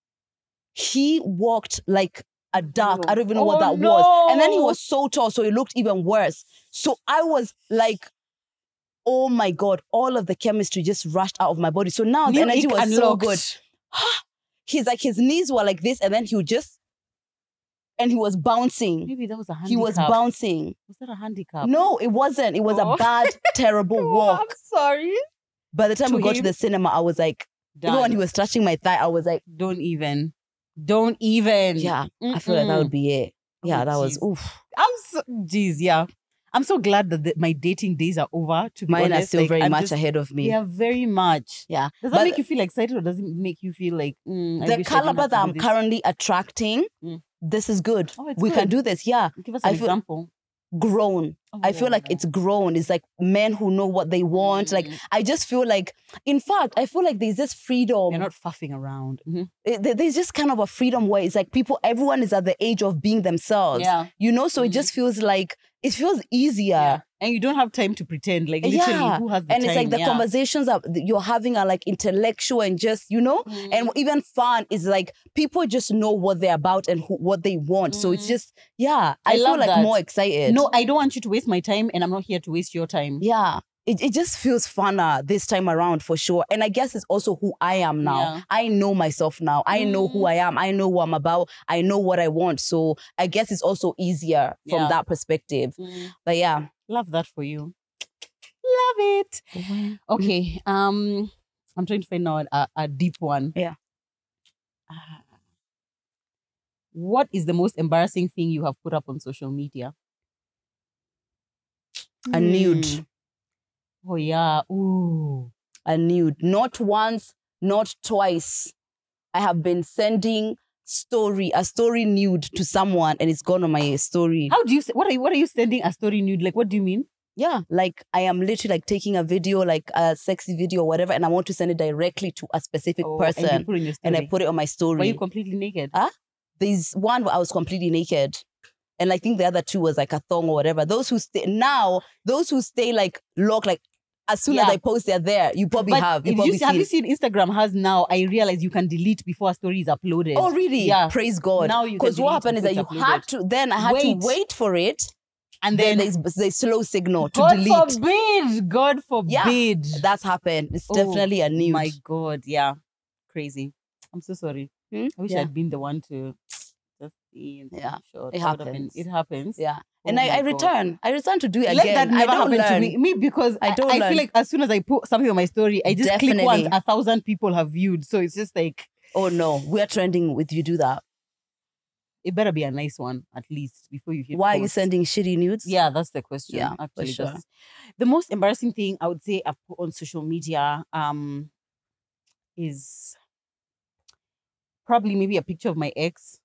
He walked like a duck. I don't even know what Oh, that was. And then he no. was so tall, so it looked even worse. So I was like, oh my God, all of the chemistry just rushed out of my body. So now the New energy ick was so unlocked. good. He's like, his knees were like this, and then he would just, and he was bouncing. Maybe that was a handicap. He was bouncing. Was that a handicap? No, it wasn't. It was Oh. a bad, terrible Oh, walk. I'm sorry. By the time To we got to him? the cinema, I was like, even when Done. he was touching my thigh, I was like, Don't even. Don't even. yeah, I feel like that would be it. Yeah, Oh, that was, jeez. oof. I'm so, geez, yeah. I'm so glad that the, my dating days are over. To be Mine honest, are still Like, very I'm much just- ahead of me. Yeah, very much. Yeah. Does that But make you feel excited, or does it make you feel like mm, I the wish I didn't caliber have to that do I'm this? currently attracting, Mm. this is good. Oh, it's we can good. do this. Yeah. Give us I an feel- example. Grown. I feel like Oh. it's grown. It's like men who know what they want. Like, Mm. I just feel like, in fact, I feel like there's this freedom. You're not faffing around. Mhm. It- there- there's just kind of a freedom where it's like people, everyone is at the age of being themselves. Yeah. You know, so it Mhm. just feels like, it feels easier. Yeah. And you don't have time to pretend. Like literally, Yeah. who has the And time? it's like the yeah. conversations that you're having are like intellectual and just, you know, Mm. and even fun is like people just know what they're about and who, what they want. So it's Mm. just, yeah, I I, feel love like that. more excited. No, I don't want you to waste my time, and I'm not here to waste your time. Yeah. It, it just feels funner this time around for sure. And I guess it's also who I am now. Yeah. I know myself now. I know who Mm. I am. I know who I'm about. I know what I want. So I guess it's also easier from Yeah. that perspective. Mm. But yeah. Love that for you. Love it. Okay. Um, I'm trying to find out a, a deep one. Yeah. Ah. What is the most embarrassing thing you have put up on social media? A nude. Hmm. Oh yeah. Ooh. A nude. Not once, not twice. I have been sending story, a story nude to someone, and it's gone on my story. How do you? What are you? What are you sending a story nude? Like, what do you mean? Yeah, like I am literally like taking a video, like a sexy video or whatever, and I want to send it directly to a specific Oh, person, and you put it in your story. and I put it on my Were story. you completely naked? Ah? There's one where I was completely naked. And I think the other two was like a thong or whatever. Those who stay now, those who stay like locked, like as soon as Yeah. I post they're there. You probably But have. You if probably you see, have you seen. seen Instagram has now? I realize you can delete before a story is uploaded. Oh really? Yeah. Praise God. Now you can Because what delete happened is before that it's you uploaded. had to. Then I had Wait. to wait for it. and Then then, there's there's slow signal to God delete. forbid, God forbid. That's happened. It's Oh, definitely a nude. My God, yeah, crazy. I'm so sorry. Hmm? I wish Yeah. I'd been the one to just see and Yeah, shot. it That would have been- happens. It happens. Yeah. Oh And I, my I God. return. I return to do it Let again. that I never don't happen learn. to me. Me because I I, don't I learn. feel like as soon as I put something on my story, I just click Definitely. once, a thousand people have viewed. So it's just like Oh no, we're trending with you do that. it better be a nice one at least before you hit. Why are you post. sending shitty nudes? Yeah, that's the question. Yeah, for actually, sure. that's- the most embarrassing thing I would say I've put on social media. Um, is probably maybe a picture of my ex.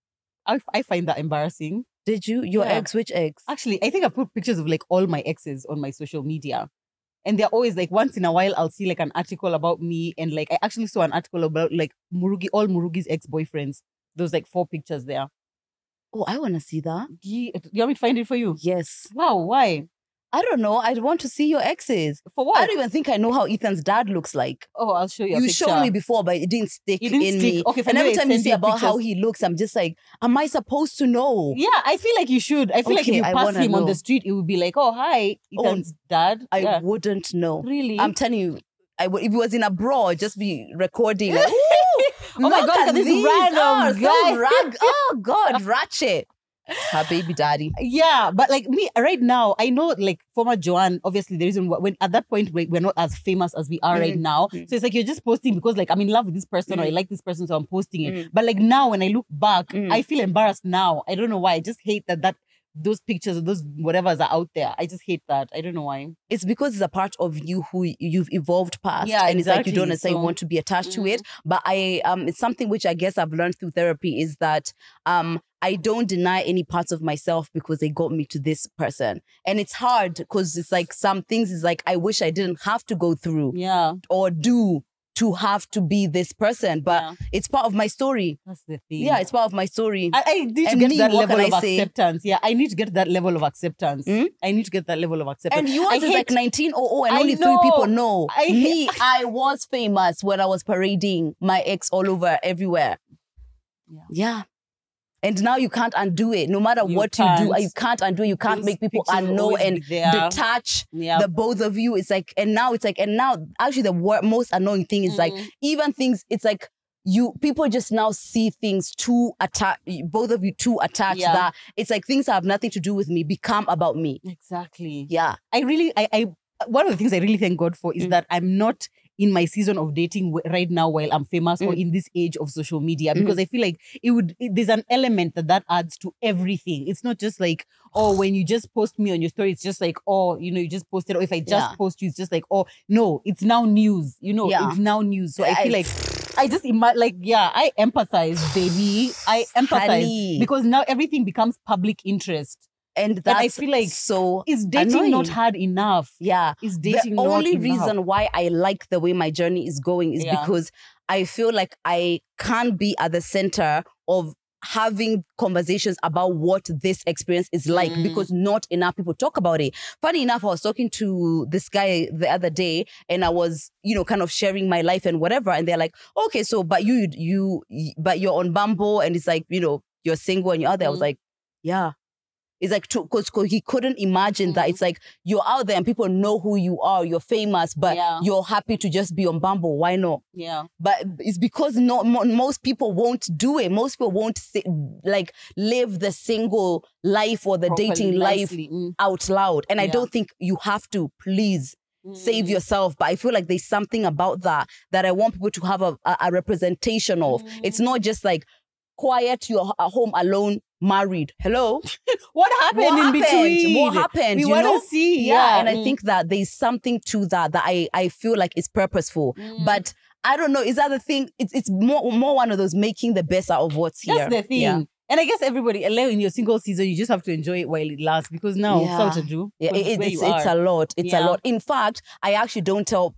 I, I find that embarrassing. Did you? Your Yeah. ex? Which ex? Actually, I think I put pictures of like all my exes on my social media. And they're always like, once in a while, I'll see like an article about me. And like, I actually saw an article about like Murugi, all Murugi's ex-boyfriends. Those like four pictures there. Oh, I want to see that. Ye- Do you want me to find it for you? Yes. Wow, why? I don't know. I want to see your exes. For what? I don't even think I know how Ethan's dad looks like. Oh, I'll show you a You picture. showed me before, but it didn't stick It didn't in stick. me. Okay, fine, and every maybe I time you send say you about how pictures. he looks, I'm just like, am I supposed to know? Yeah, I feel like you should. I feel like if Okay, you I pass wanna him on know. the street, it would be like, oh, hi, Oh, Ethan's dad. I Yeah. wouldn't know. Really? I'm telling you, I would, if it was in abroad, just be recording. Like, Oh Ooh, my look God, look at this these. random oh, so guy. rag- oh God, ratchet. Her baby daddy. Yeah, but like me right now, I know like former Joanne, obviously the reason why, when at that point we- we're not as famous as we are right Mm, now. mm. So it's like you're just posting because like I'm in love with this person or I Mm. like this person, so I'm posting it. Mm. But like now when I look back, Mm. I feel embarrassed now. I don't know why. I just hate that that those pictures or those whatevers are out there. I just hate that. I don't know why. It's because it's a part of you who you've evolved past. Yeah, and it's like you exactly. don't necessarily So- want to be attached to it. But I um it's something which I guess I've learned through therapy is that um I don't deny any parts of myself because they got me to this person. And it's hard because it's like some things is like I wish I didn't have to go through Yeah, or do to have to be this person. But yeah. it's part of my story. That's the thing. Yeah, it's part of my story. I, I need to And get me, that what level can of I say? acceptance. Yeah, I need to get that level of acceptance. Hmm? I need to get that level of acceptance. And yours I is hate- like nineteen oh oh and I only know. three people know. I hate- Me, I was famous when I was parading my ex all over everywhere. Yeah. Yeah. And now you can't undo it. No matter You what you do, can't. you can't undo it. You can't Those make people pictures will unknow always and be there. detach Yeah. the both of you. It's like, and now it's like, and now actually the wor- most annoying thing is like, Mm. even things, it's like, you people just now see things too attached, both of you too attached Yeah. that it's like things that have nothing to do with me become about me. Exactly. Yeah. I really, I, I, one of the things I really thank God for is Mm. that I'm not in my season of dating w- right now while I'm famous or Mm. in this age of social media because I feel like it would, it, there's an element that that adds to everything. It's not just like, oh, when you just post me on your story, it's just like, oh, you know, you just posted. Or if I just Yeah. post you, it's just like, oh, no, it's now news. You know, Yeah. it's now news. So I I- feel like, I just ima- like, yeah, I empathize, baby. I empathize Honey. because now everything becomes public interest. And I that's feel like so Is dating annoying. not hard enough? Yeah. Is The dating not only enough? reason why I like the way my journey is going is Yeah. because I feel like I can't be at the center of having conversations about what this experience is like Mm. because not enough people talk about it. Funny enough, I was talking to this guy the other day and I was, you know, kind of sharing my life and whatever. And they're like, okay, so, but you, you, but you're on Bumble and it's like, you know, you're single and you're out there. I was Mm. like, yeah. It's like, because he couldn't imagine that Mm. it's like you're out there and people know who you are, you're famous, but Yeah. you're happy to just be on Bumble. Why not? Yeah. But it's because no, mo- most people won't do it. Most people won't say, like live the single life or the Properly, dating life nicely. Mm. out loud. And I Yeah. don't think you have to. Please save Mm. yourself. But I feel like there's something about that that I want people to have a, a, a representation of. Mm. It's not just like quiet, you're at home alone, married. Hello? What happened What in happened? between? What happened? We you want know? to see. Yeah, Yeah. and I Mm. think that there's something to that that I, I feel like is purposeful. Mm. But I don't know, is that the thing? It's it's more more one of those making the best out of what's here. That's the thing. Yeah, And I guess everybody, like, in your single season, you just have to enjoy it while it lasts because now, Yeah. without a do, yeah it- where it's, you it's are. a lot. It's a Yeah. lot. In fact, I actually don't tell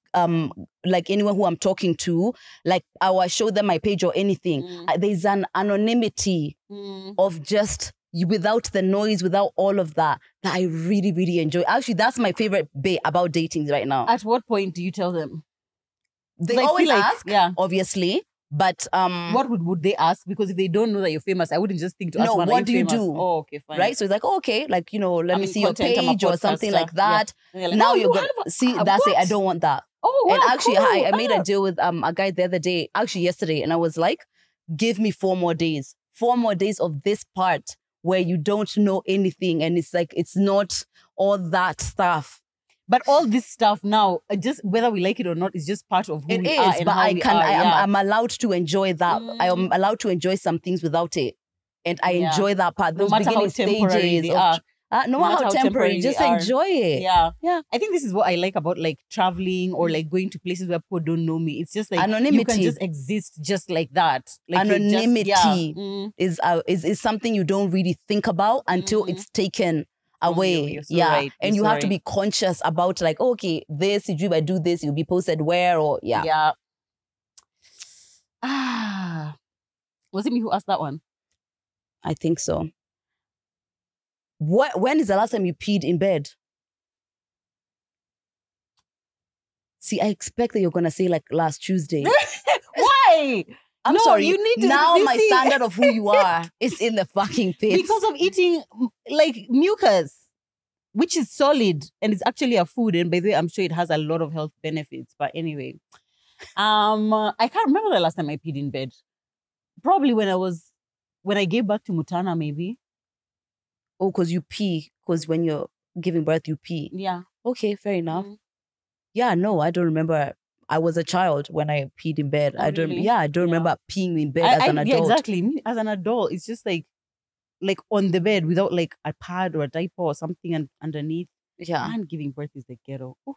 um like anyone who I'm talking to, like I will show them my page or anything. Mm. Uh, there's an anonymity Mm. of just you without the noise, without all of that, that I really, really enjoy. Actually, that's my favorite bit about dating right now. At what point do you tell them? They 'Cause I always feel like- ask, yeah. obviously, but um, What would, would they ask? Because if they don't know that you're famous, I wouldn't just think to ask No, one, are what do you famous? do? Oh, okay, fine. right? So it's like, oh, okay, like you know, let I'm me in see your content, I'm a page or something podcaster. like that. And they're like, Now oh, you're you gonna have a- see. uh, That's it. I what? don't want that. Oh, wow, and actually, I, I cool. made Ah. a deal with um a guy the other day, actually yesterday, and I was like, give me four more days, four more days of this part where you don't know anything, and it's like it's not all that stuff. But all this stuff now, uh, just whether we like it or not, is just part of who It we is, are and but how I we can. are, I am. yeah. I'm allowed to enjoy that. I am Mm. allowed to enjoy some things without it, and I Yeah. enjoy that part. No Those matter how beginning temporary stages they of are. Uh, no matter matter how how temporary, temporary just they are. enjoy it. Yeah. Yeah. I think this is what I like about like traveling or Mm. like going to places where people don't know me. It's just like you Anonymity. can just exist just like that. Like you're just- Anonymity yeah. Mm. is, uh, is is something you don't really think about until Mhm. it's taken From you. away. You're so yeah. right. And You're you so have to right. be conscious about like, okay, this, if I do this, it'll be posted where or yeah. Yeah. Ah. Was it me who asked that one? I think so. What when is the last time you peed in bed? See, I expect that you're gonna say like last Tuesday. Why? I'm No, sorry. you need to- now you my see- standard of who you are is in the fucking pit. Because of eating mm, like mucus, which is solid and it's actually a food. And by the way, I'm sure it has a lot of health benefits. But anyway, um, uh, I can't remember the last time I peed in bed. Probably when I was when I gave birth to Mutana, maybe. Oh, because you pee. Because when you're giving birth, you pee. Yeah. Okay, fair enough. Mm. Yeah, no, I don't remember. I was a child when I peed in bed. Oh, I don't. really? Yeah, I don't Yeah. remember peeing in bed I, as I- an yeah, adult. exactly. Me, as an adult, it's just like like on the bed without like a pad or a diaper or something and underneath. Yeah. Man, giving birth is the ghetto. Oh.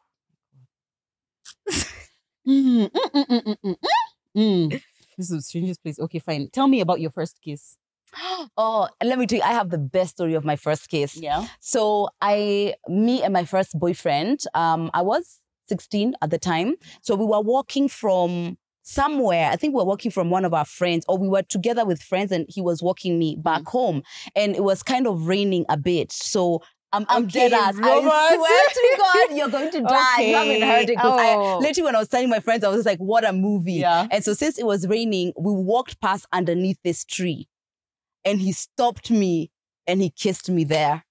Mm, mm, mm, mm, mm, mm, mm. This is the strangest place. Okay, fine. Tell me about your first kiss. Oh, and let me tell you, I have the best story of my first kiss. Yeah. So I, me and my first boyfriend, um, I was sixteen at the time. So we were walking from somewhere. I think we were walking from one of our friends, or we were together with friends, and he was walking me back home. And it was kind of raining a bit. So I'm, I'm Okay, dead ass. romance. I swear to God, you're going to die. You haven't Okay. heard it. Because Oh. I literally, when I was telling my friends, I was just like, what a movie. Yeah. And so since it was raining, we walked past underneath this tree. And he stopped me and he kissed me there.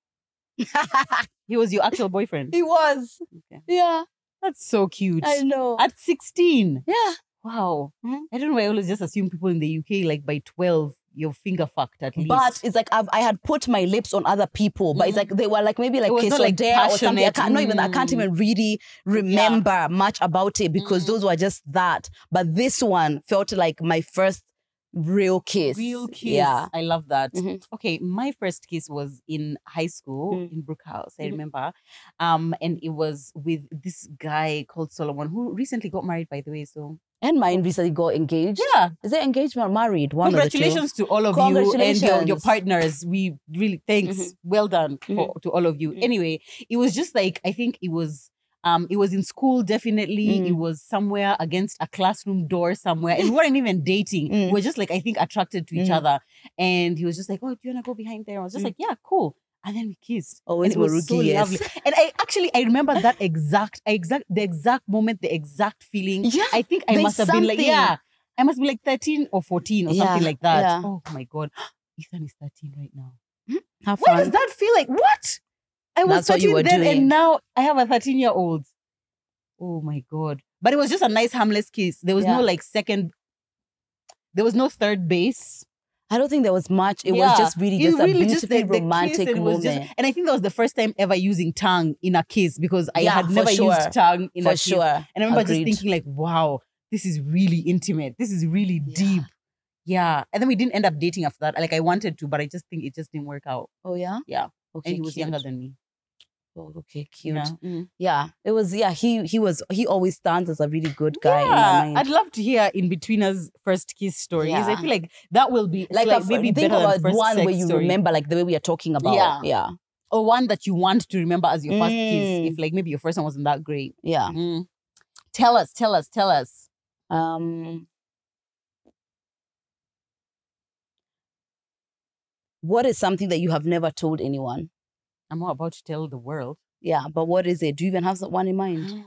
He was your actual boyfriend. He was. Okay. Yeah, That's so cute. I know. At sixteen. yeah. Wow. Mhm. I don't know why I always just assume people in the U K, like by twelve, you're finger fucked at least. But it's like I've, I had put my lips on other people, but it's Mhm. like they were like maybe like It was kiss not, or like, dare or something. I passionate. can't not even I can't Mm. even really remember much about it because Mm. those were just that. But this one felt like my first real kiss. Real kiss. Yeah. I love that. Mhm. Okay, my first kiss was in high school Mm. in Brook House, I Mhm. remember. Um, and it was with this guy called Solomon, who recently got married, by the way. So And mine recently got engaged. yeah. Is it engagement or married? One Congratulations to all of you and your, your Congratulations. partners. We really thanks. Mhm. Well done for, to all of you. Mhm. Anyway, it was just like I think it was um it was in school, definitely. Mm. It was somewhere against a classroom door somewhere. And we weren't even dating. Mm. We were just like I think attracted to each Mm. other. And he was just like, oh, do you wanna go behind there? I was just Mm. like, yeah, cool. And then we kissed. Always and it was so Warugi, yes. lovely. And I actually I remember that exact exact the exact moment, the exact feeling. Yeah, I think I there's must have been like, something. yeah. I must be like thirteen or fourteen or something Yeah, like that. yeah. Oh my God. Ethan is thirteen right now. Have Why fun. does that feel like what? I was That's what you thirteen were then doing. and now I have a thirteen year old. Oh my God. But it was just a nice harmless kiss. There was Yeah. no like second, there was no third base. I don't think there was much. It Yeah. was just really It just a really beautifully the- the kiss romantic and it was moment. just- and I think that was the first time ever using tongue in a kiss because I Yeah, had for never sure. used tongue in a For kiss. sure. And I remember Agreed. just thinking like, wow, this is really intimate. This is really Yeah. deep. Yeah. And then we didn't end up dating after that. Like I wanted to, but I just think it just didn't work out. Oh yeah. Yeah. Okay. And he was cute. younger than me. Oh, okay, cute. Yeah. Yeah. Mm. It was. Yeah. He he was. He always stands as a really good guy in my Yeah, mind. I'd love to hear in between us first kiss stories. I Yeah. feel like that will be like, like a, maybe think better than about first one sex where you story. remember like the way we are talking about. Yeah. Yeah. Or one that you want to remember as your first kiss. Mm. If like maybe your first one wasn't that great. Yeah. Mm. Tell us, tell us, tell us. Um. What is something that you have never told anyone? I'm not about to tell the world. Yeah, but what is it? Do you even have one in mind?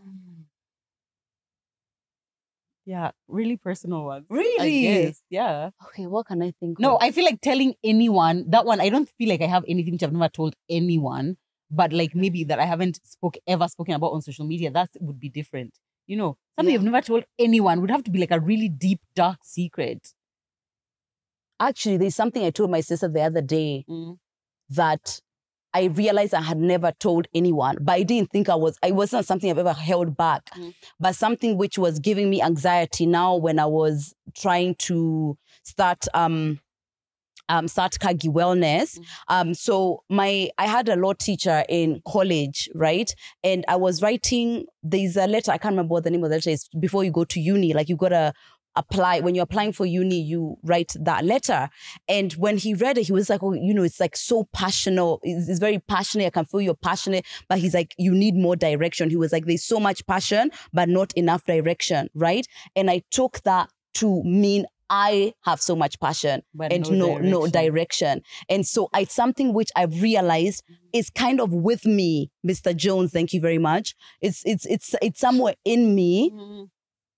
Yeah, really personal ones. I Really? guess. Yeah. Okay, what can I think No, of? I feel like telling anyone that one. I don't feel like I have anything which I've never told anyone, but like maybe that I haven't spoke ever spoken about on social media. That would be different. You know, something Yeah. you've never told anyone would have to be like a really deep, dark secret. Actually, there's something I told my sister the other day Mm. that I realized I had never told anyone, but I didn't think I was, it wasn't something I've ever held back, Mm. but something which was giving me anxiety now when I was trying to start um, um, Satkagi Wellness. Um, so my I had a law teacher in college, right? And I was writing, there's a letter, I can't remember what the name of the letter is, before you go to uni, like you gotta apply, when you're applying for uni, you write that letter. And when he read it, he was like, oh, you know, it's like so passionate. It's, it's very passionate. I can feel you're passionate. But he's like, you need more direction. He was like, there's so much passion, but not enough direction, right? And I took that to mean I have so much passion But and no no no direction. And so it's something which I've realized is kind of with me, Mister Jones. Thank you very much. It's it's it's it's somewhere in me. Mhm.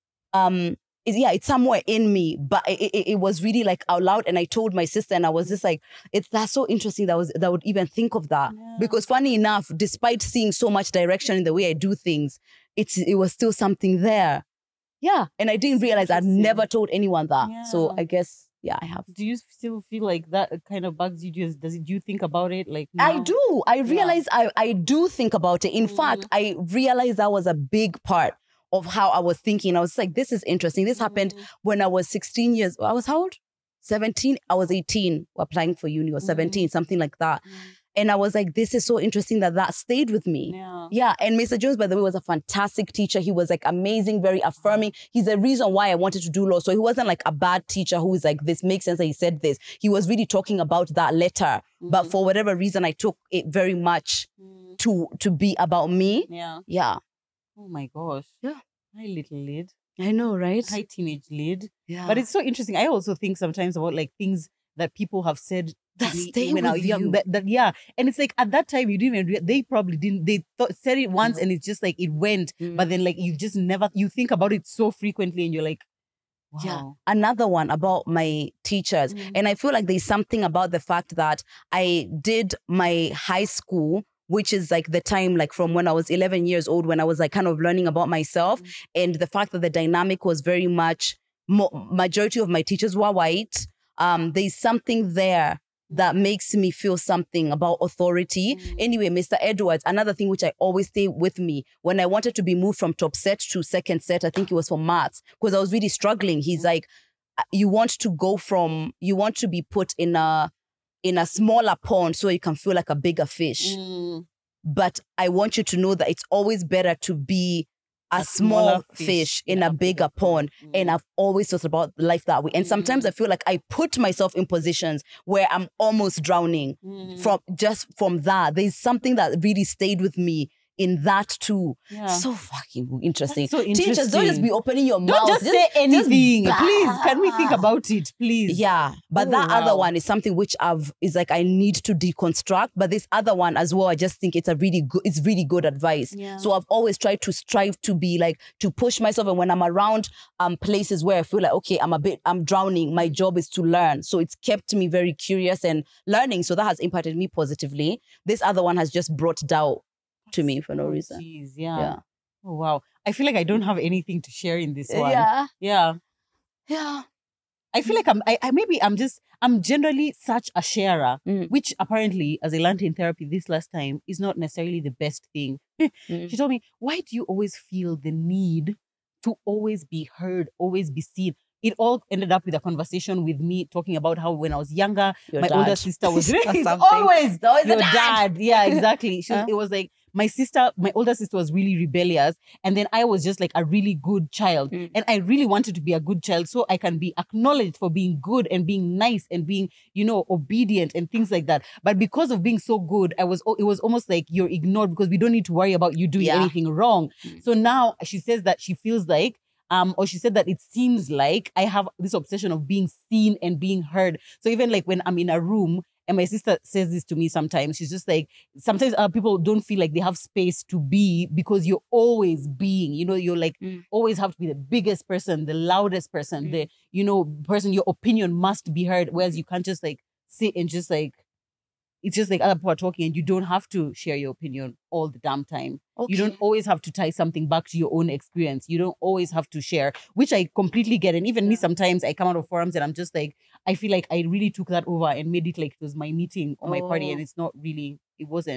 Um, it's, yeah, it's somewhere in me. But it, it, it was really like out loud. And I told my sister, and I was just like, it's that's so interesting that I was that I would even think of that. Yeah. Because funny enough, despite seeing so much direction in the way I do things, it's it was still something there. Yeah. And I didn't realize I'd Interesting. never told anyone that. So Yeah. I guess, yeah, I have. Do you still feel like that kind of bugs you? Just does it? Do you think about it like now? I do. I realize I, I do think about it. In Mhm. fact, I realized that was a big part of how I was thinking. I was like, this is interesting. This happened Mhm. when I was sixteen years. I was how old? seventeen. I was eighteen applying for uni, or seventeen, something like that. Mhm. And I was like, this is so interesting that that stayed with me. Yeah. Yeah, and Mister Jones, by the way, was a fantastic teacher. He was like amazing, very affirming. He's the reason why I wanted to do law. So he wasn't like a bad teacher who is like, this makes sense that he said this. He was really talking about that letter. But Mhm. for whatever reason, I took it very much Mhm. to to be about me. Yeah. Yeah. Oh my gosh. Yeah. Hi, little lid. I know, right? Hi, teenage lid. Yeah. But it's so interesting. I also think sometimes about like things that people have said to That me stay when I with was young. you. That, that yeah, and it's like at that time you didn't even rea- they probably didn't. They thought said it once No. and it's just like it went. Mm. But then like you just never you think about it so frequently and you're like, wow. Yeah. Another one about my teachers. Mhm. And I feel like there's something about the fact that I did my high school, which is like the time like from when I was eleven years old, when I was like kind of learning about myself. Mhm. And the fact that the dynamic was very much, mo- majority of my teachers were white. Um, there's something there that makes me feel something about authority. Mhm. Anyway, Mister Edwards, another thing which I always stay with me, when I wanted to be moved from top set to second set, I think it was for maths, because I was really struggling. He's like, "Uh, you want to go from, you want to be put in a, in a smaller pond so you can feel like a bigger fish. Mm. But I want you to know that it's always better to be a, A small smaller fish, fish in a bigger pond. And Mm. I've always thought about life that way. And sometimes I feel like I put myself in positions where I'm almost drowning Mm. from just from that. There's something that really stayed with me in that too. Yeah. So fucking interesting. That's so Teachers, don't just interesting. be opening your Don't mouth. just say anything. Please, can we think bah. about it, please? Yeah, but Oh, that other wow. one is something which I've is like I need to deconstruct. But this other one as well, I just think it's a really good, it's really good advice. Yeah. So I've always tried to strive to be like to push myself, and when I'm around um places where I feel like okay, I'm a bit, I'm drowning. My job is to learn, so it's kept me very curious and learning. So that has impacted me positively. This other one has just brought doubt to me for no Oh, reason. Jeez, yeah. Yeah. Oh wow. I feel like I don't have anything to share in this one. Yeah, Yeah. yeah. I feel like I'm I, I maybe I'm just I'm generally such a sharer, Mm. which apparently, as I learned in therapy this last time, is not necessarily the best thing. Mm. She told me, why do you always feel the need to always be heard, always be seen? It all ended up with a conversation with me talking about how when I was younger, Your my dad. older sister was Or it's something. always It's always the your dad. dad. Yeah, exactly. She was, Huh? It was like my sister, my older sister was really rebellious. And then I was just like a really good child. Mm. And I really wanted to be a good child so I can be acknowledged for being good and being nice and being, you know, obedient and things like that. But because of being so good, I was, it was almost like you're ignored because we don't need to worry about you doing Yeah. anything wrong. Mm. So now she says that she feels like, um, or she said that it seems like I have this obsession of being seen and being heard. So even like when I'm in a room, and my sister says this to me sometimes, she's just like, sometimes other people don't feel like they have space to be because you're always being, you know, you're like, Mm. always have to be the biggest person, the loudest person, Mm. the, you know, person, your opinion must be heard. Whereas you can't just like sit and just like, it's just like other people are talking and you don't have to share your opinion all the damn time. Okay. You don't always have to tie something back to your own experience. You don't always have to share, which I completely get. And even me, sometimes I come out of forums and I'm just like, I feel like I really took that over and made it like it was my meeting or my party, and Oh. it's not really, it wasn't.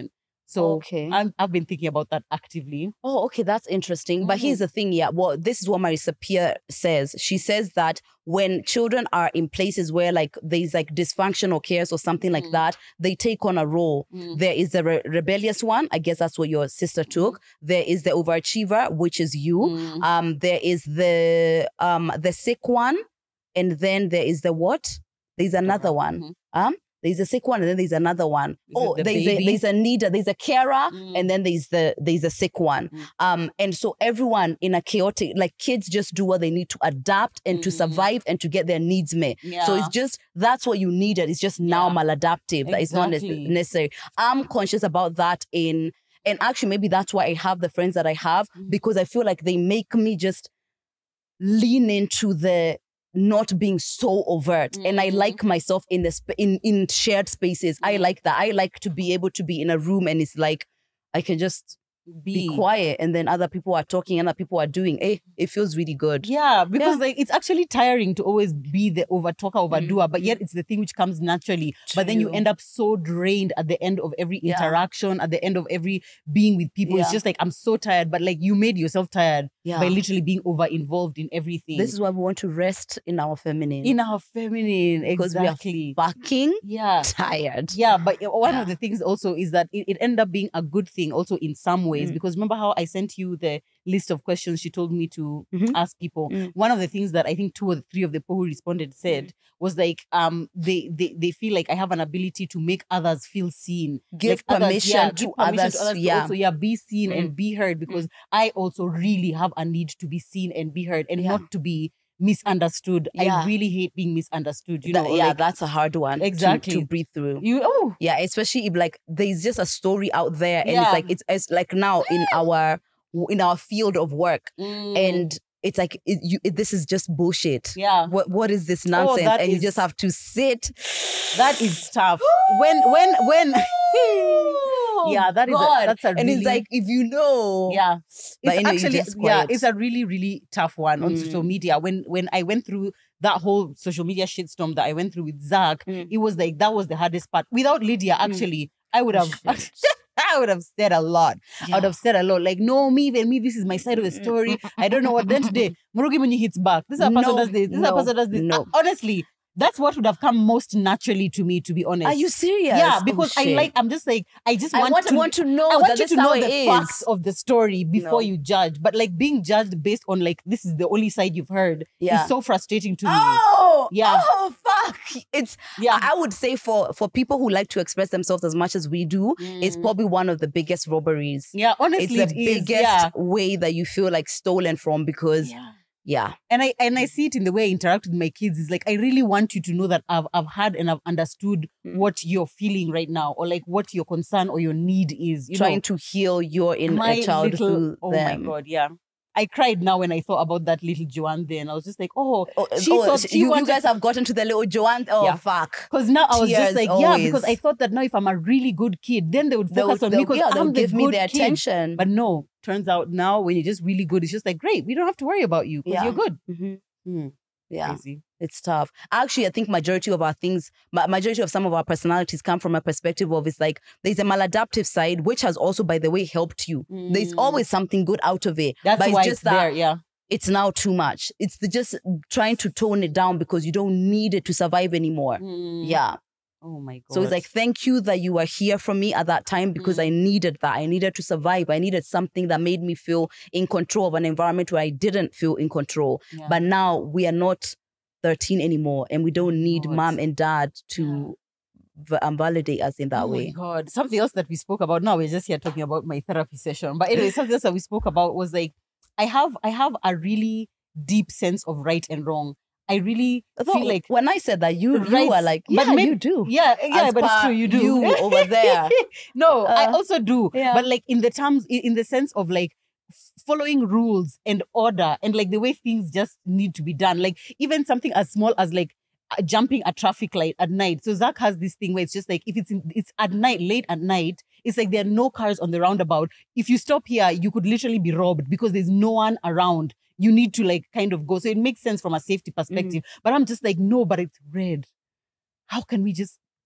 So Okay. I'm, I've been thinking about that actively. Oh, okay, that's interesting. But here's the thing, yeah. Well, this is what Marisa Peer says. She says that when children are in places where like there's like dysfunctional cares or something like that, they take on a role. There is the re- rebellious one. I guess that's what your sister took. There is the overachiever, which is you. Um, there is the um the sick one, and then there is the what? There's another one. Um. There's a sick one, and then there's another one. Is oh, it the there's a baby? there's a needer, there's a carer, Mm. and then there's the there's a sick one. Mm. Um, and so everyone in a chaotic, like kids just do what they need to adapt and to Mm. survive and to get their needs met. Yeah. So it's just that's what you needed. It's just now Yeah. maladaptive. That it's not nec- Exactly. necessary. I'm conscious about that in, and actually maybe that's why I have the friends that I have Mm. because I feel like they make me just lean into the not being so overt, and I Mm. like myself in the sp- in in shared spaces. I Mm. like that. I like to be able to be in a room and it's like I can just be, Be. quiet, and then other people are talking and other people are doing. Eh, it feels really good. Yeah, because Yeah. like it's actually tiring to always be the over talker, overdoer, Mm. but yet it's the thing which comes naturally. But then you True. end up so drained at the end of every Yeah. interaction, at the end of every being with people. It's Yeah. just like I'm so tired, but like you made yourself tired Yeah. by literally being over involved in everything. This is why we want to rest in our feminine. in our feminine, because exactly. we are fucking Yeah. tired. Yeah, but one Yeah. of the things also is that it, it ended up being a good thing also in some ways Mm. because remember how I sent you the list of questions she told me to Mhm. ask people. Mm. One of the things that I think two or three of the people who responded said was like um they, they they feel like I have an ability to make others feel seen. Give Like others- permission yeah, to give permission others, to, others to yeah. also yeah be seen Mm. and be heard because I also really have a need to be seen and be heard and Yeah. not to be misunderstood. Yeah. I really hate being misunderstood. You That- know, yeah, like, that's a hard one to- Exactly. to, breathe through. you oh Yeah, especially if like there's just a story out there, and Yeah. it's like it's, it's like now in our in our field of work, Mm. and it's like it, you, it, this is just bullshit. yeah. What what is this nonsense? that and you is- just have to sit. That is tough. When when when Yeah, that is a- God. that's a and really- it's like if you know, yeah. But It's anyway, you actually just yeah, quiet. it's a really, really tough one on Mm. social media. When when I went through that whole social media shitstorm that I went through with Zach, Mm. it was like that was the hardest part. Without Lydia, actually, I would have Shit. I would have said a lot. I would have said a lot. Like, no, me, then me, this is my side of the story. I don't know what. Then today, Murugi Munyi hits back. This is a person No, does this. This is a no, person does this. no. Uh, honestly, that's what would have come most naturally to me, to be honest. Are you serious? Yeah, Oh, because I shit. like, I'm just like, I just I want, want, to, want to know I want that you this to is how know it the is. facts of the story before No. you judge. But like being judged based on like, this is the only side you've heard Yeah. is so frustrating to me. Oh, Yeah. Oh, fuck. It's Yeah. I would say for for people who like to express themselves as much as we do, it's Mm. probably one of the biggest robberies. Yeah, honestly, It's the it is, biggest yeah. way that you feel like stolen from because yeah. Yeah. And I and I see it in the way I interact with my kids. It's like I really want you to know that I've I've had and I've understood Mm. what you're feeling right now, or like what your concern or your need is. You trying know, to heal your inner my child little, through oh them. my god, yeah. I cried now when I thought about that little Joanne there, and I was just like, oh, Oh, she oh, thought sh- she you, you wanted. guys have gotten to the little Joanne. Oh Yeah. fuck. Because now I was Tears just like, yeah, always. because I thought that now if I'm a really good kid, then they would They'll, focus on me they'll- because yeah, they'll I'm the give me good their kid. attention. But no, turns out now when you're just really good, it's just like, great, we don't have to worry about you because Yeah. you're good. Mhm. Hmm. Yeah. Crazy. It's tough. Actually, I think majority of our things, ma- majority of some of our personalities come from a perspective of it's like there's a maladaptive side, which has also, by the way, helped you. There's Mm. always something good out of it. That's but it's why just it's that there, yeah. it's now too much. It's the, just trying to tone it down because you don't need it to survive anymore. Mm. Yeah. Oh my god. So it's like, thank you that you were here for me at that time because Mm. I needed that. I needed to survive. I needed something that made me feel in control of an environment where I didn't feel in control. Yeah. But now we are not thirteen anymore and we don't need God. mom and dad to v- um, validate us in that oh way. my god. Something else that we spoke about. Now we're just here talking about my therapy session. But anyway, something else that we spoke about was like, I have I have a really deep sense of right and wrong. I really Although, feel like when I said that, you, you Right, were like, but yeah, maybe- you do. yeah, yeah, As but it's per true, you do. you over there. no, I Uh, also do. yeah. But like in the terms, in in the sense of like f- following rules and order and like the way things just need to be done. Like even something as small as like uh, jumping a traffic light at night. So Zach has this thing where it's just like if it's in, it's at night, late at night, it's like there are no cars on the roundabout. If you stop here, you could literally be robbed because there's no one around. You need to like kind of go. So it makes sense from a safety perspective. But I'm just like, no, but it's red. How can we just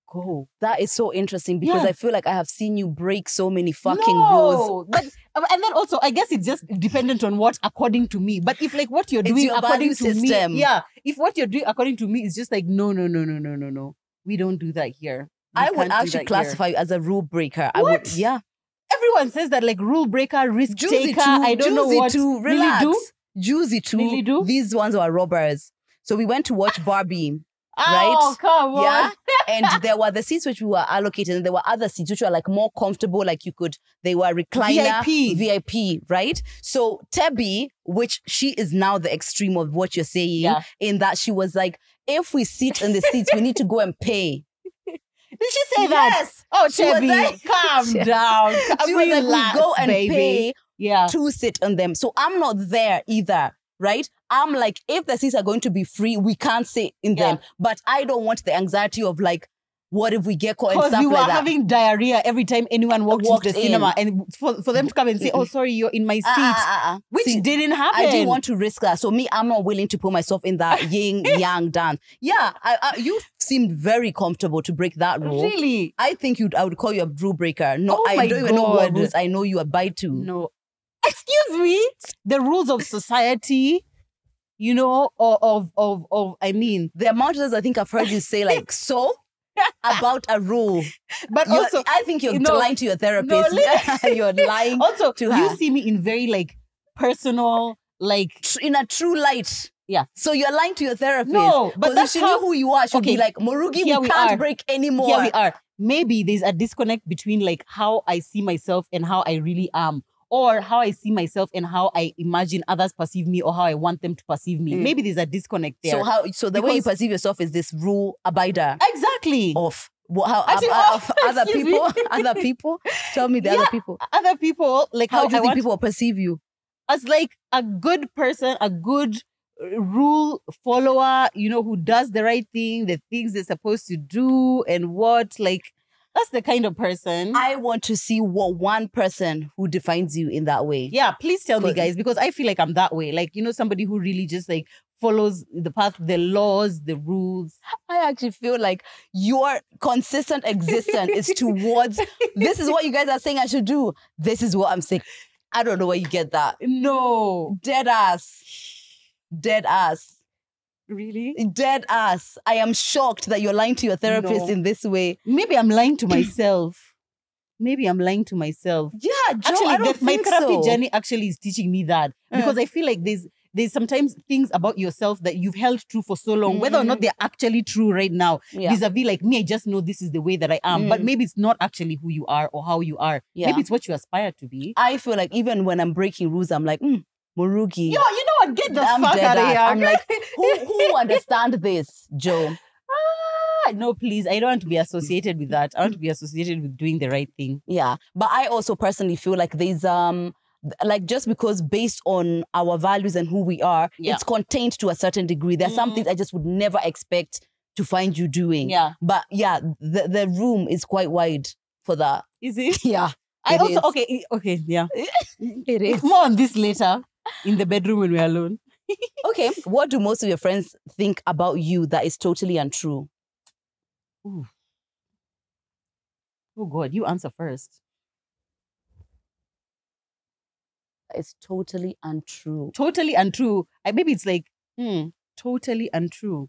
go. That is so interesting because Yeah. I feel like I have seen you break so many fucking no, rules. but and then also I guess it's just dependent on what according to me. But if like what you're It's doing your according value to system. me, yeah. If what you're doing according to me is just like no, no, no, no, no, no, no, we don't do that here. We I would can't do actually that here. classify you as a rule breaker. I would, What? yeah. Everyone says that like rule breaker, risk Juicy taker. too. I don't know Juicy what. too. Really Relax. do? Juicy too. Really do? These ones were robbers. So we went to watch Barbie. Oh, Right? come on. Yeah. And there were the seats which we were allocated, and there were other seats which were like more comfortable, like you could, they were recliner, V I P. V I P, right? So Tebby, which she is now the extreme of what you're saying, Yeah. in that she was like, if we sit in the seats, we need to go and pay. Did she say that? Yes. Oh, She was Chebby, like- calm She- down. She was like, Relax, we go and baby. pay Yeah. to sit on them. So I'm not there either, right? I'm like, if the seats are going to be free, we can't sit in them. Yeah. But I don't want the anxiety of like, what if we get caught and Because stuff you were like that. having diarrhea every time anyone walked, Walked into the in. cinema, and for, for them to come and say, "Oh, sorry, you're in my seat," Ah, ah, ah, ah. which See, didn't happen. I didn't want to risk that. So me, I'm not willing to put myself in that yin yang dance. Yeah, I, I, you seemed very comfortable to break that rule. Really? I think you'd. I would call you a rule breaker. No, Oh I my don't even know what God. rules I know you abide to. No. Excuse me. The rules of society, you know, or of of of. I mean, The amount of times I think I've heard you say like so about a rule. but You're- also, I think you're you know- lying to your therapist. li- You're lying also, to you her. see me in very like personal, like tr- in a true light. Yeah. So you're lying to your therapist. No, but 'Cause that's if she how- knew who you are, she'd Okay, be like, Morugi, we here we can't are. break anymore. here we are. Maybe there's a disconnect between like how I see myself and how I really am, or how I see myself and how I imagine others perceive me, or how I want them to perceive me. Mm. Maybe there's a disconnect there. So how? So the way you Because- perceive yourself is this rule abider exactly. of what? How Actually, of, oh, of other excuse me. people? Other people? Tell me the Yeah. other people. Other people, like How how, do you I think want people perceive you? as like a good person, a good uh, rule follower, you know, who does the right thing, the things they're supposed to do, and what like that's the kind of person. I want to see what one person who defines you in that way. Yeah, please tell me, But- guys, because I feel like I'm that way. Like, you know, somebody who really just like follows the path, the laws, the rules. I actually feel like your consistent existence is towards this is what you guys are saying I should do. This is what I'm saying. I don't know where you get that. No, Dead ass. Dead ass. really? Dead ass. I am shocked that you're lying to your therapist No. in this way. Maybe I'm lying to myself. Maybe I'm lying to myself. Yeah, Joe, Actually, I don't the- my think therapy so. journey actually is teaching me that Uh. because I feel like there's there's sometimes things about yourself that you've held true for so long, whether or not they're actually true right now. Yeah. Vis-a-vis, like me, I just know this is the way that I am, but Mm. maybe it's not actually who you are or how you are. Yeah. Maybe it's what you aspire to be. I feel like even when I'm breaking rules, I'm like, mm, Morugi. Yo, you know what? Get the I'm fuck dead out of ass. here. I'm like, who who understand this, Joe? Ah, no, please. I don't want to be associated with that. I want to be associated with doing the right thing. Yeah. But I also personally feel like there's um th- like just because based on our values and who we are, Yeah. it's contained to a certain degree. There's some Mm. things I just would never expect to find you doing. Yeah. But yeah, the, the room is quite wide for that. Is it? Yeah. I It also, is. okay, i- okay, yeah. It is. More on this later in the bedroom when we're alone. Okay. What do most of your friends think about you that is totally untrue? Ooh. Oh, God, you answer first. It's totally untrue. Totally untrue. I, maybe it's like, hmm, totally untrue.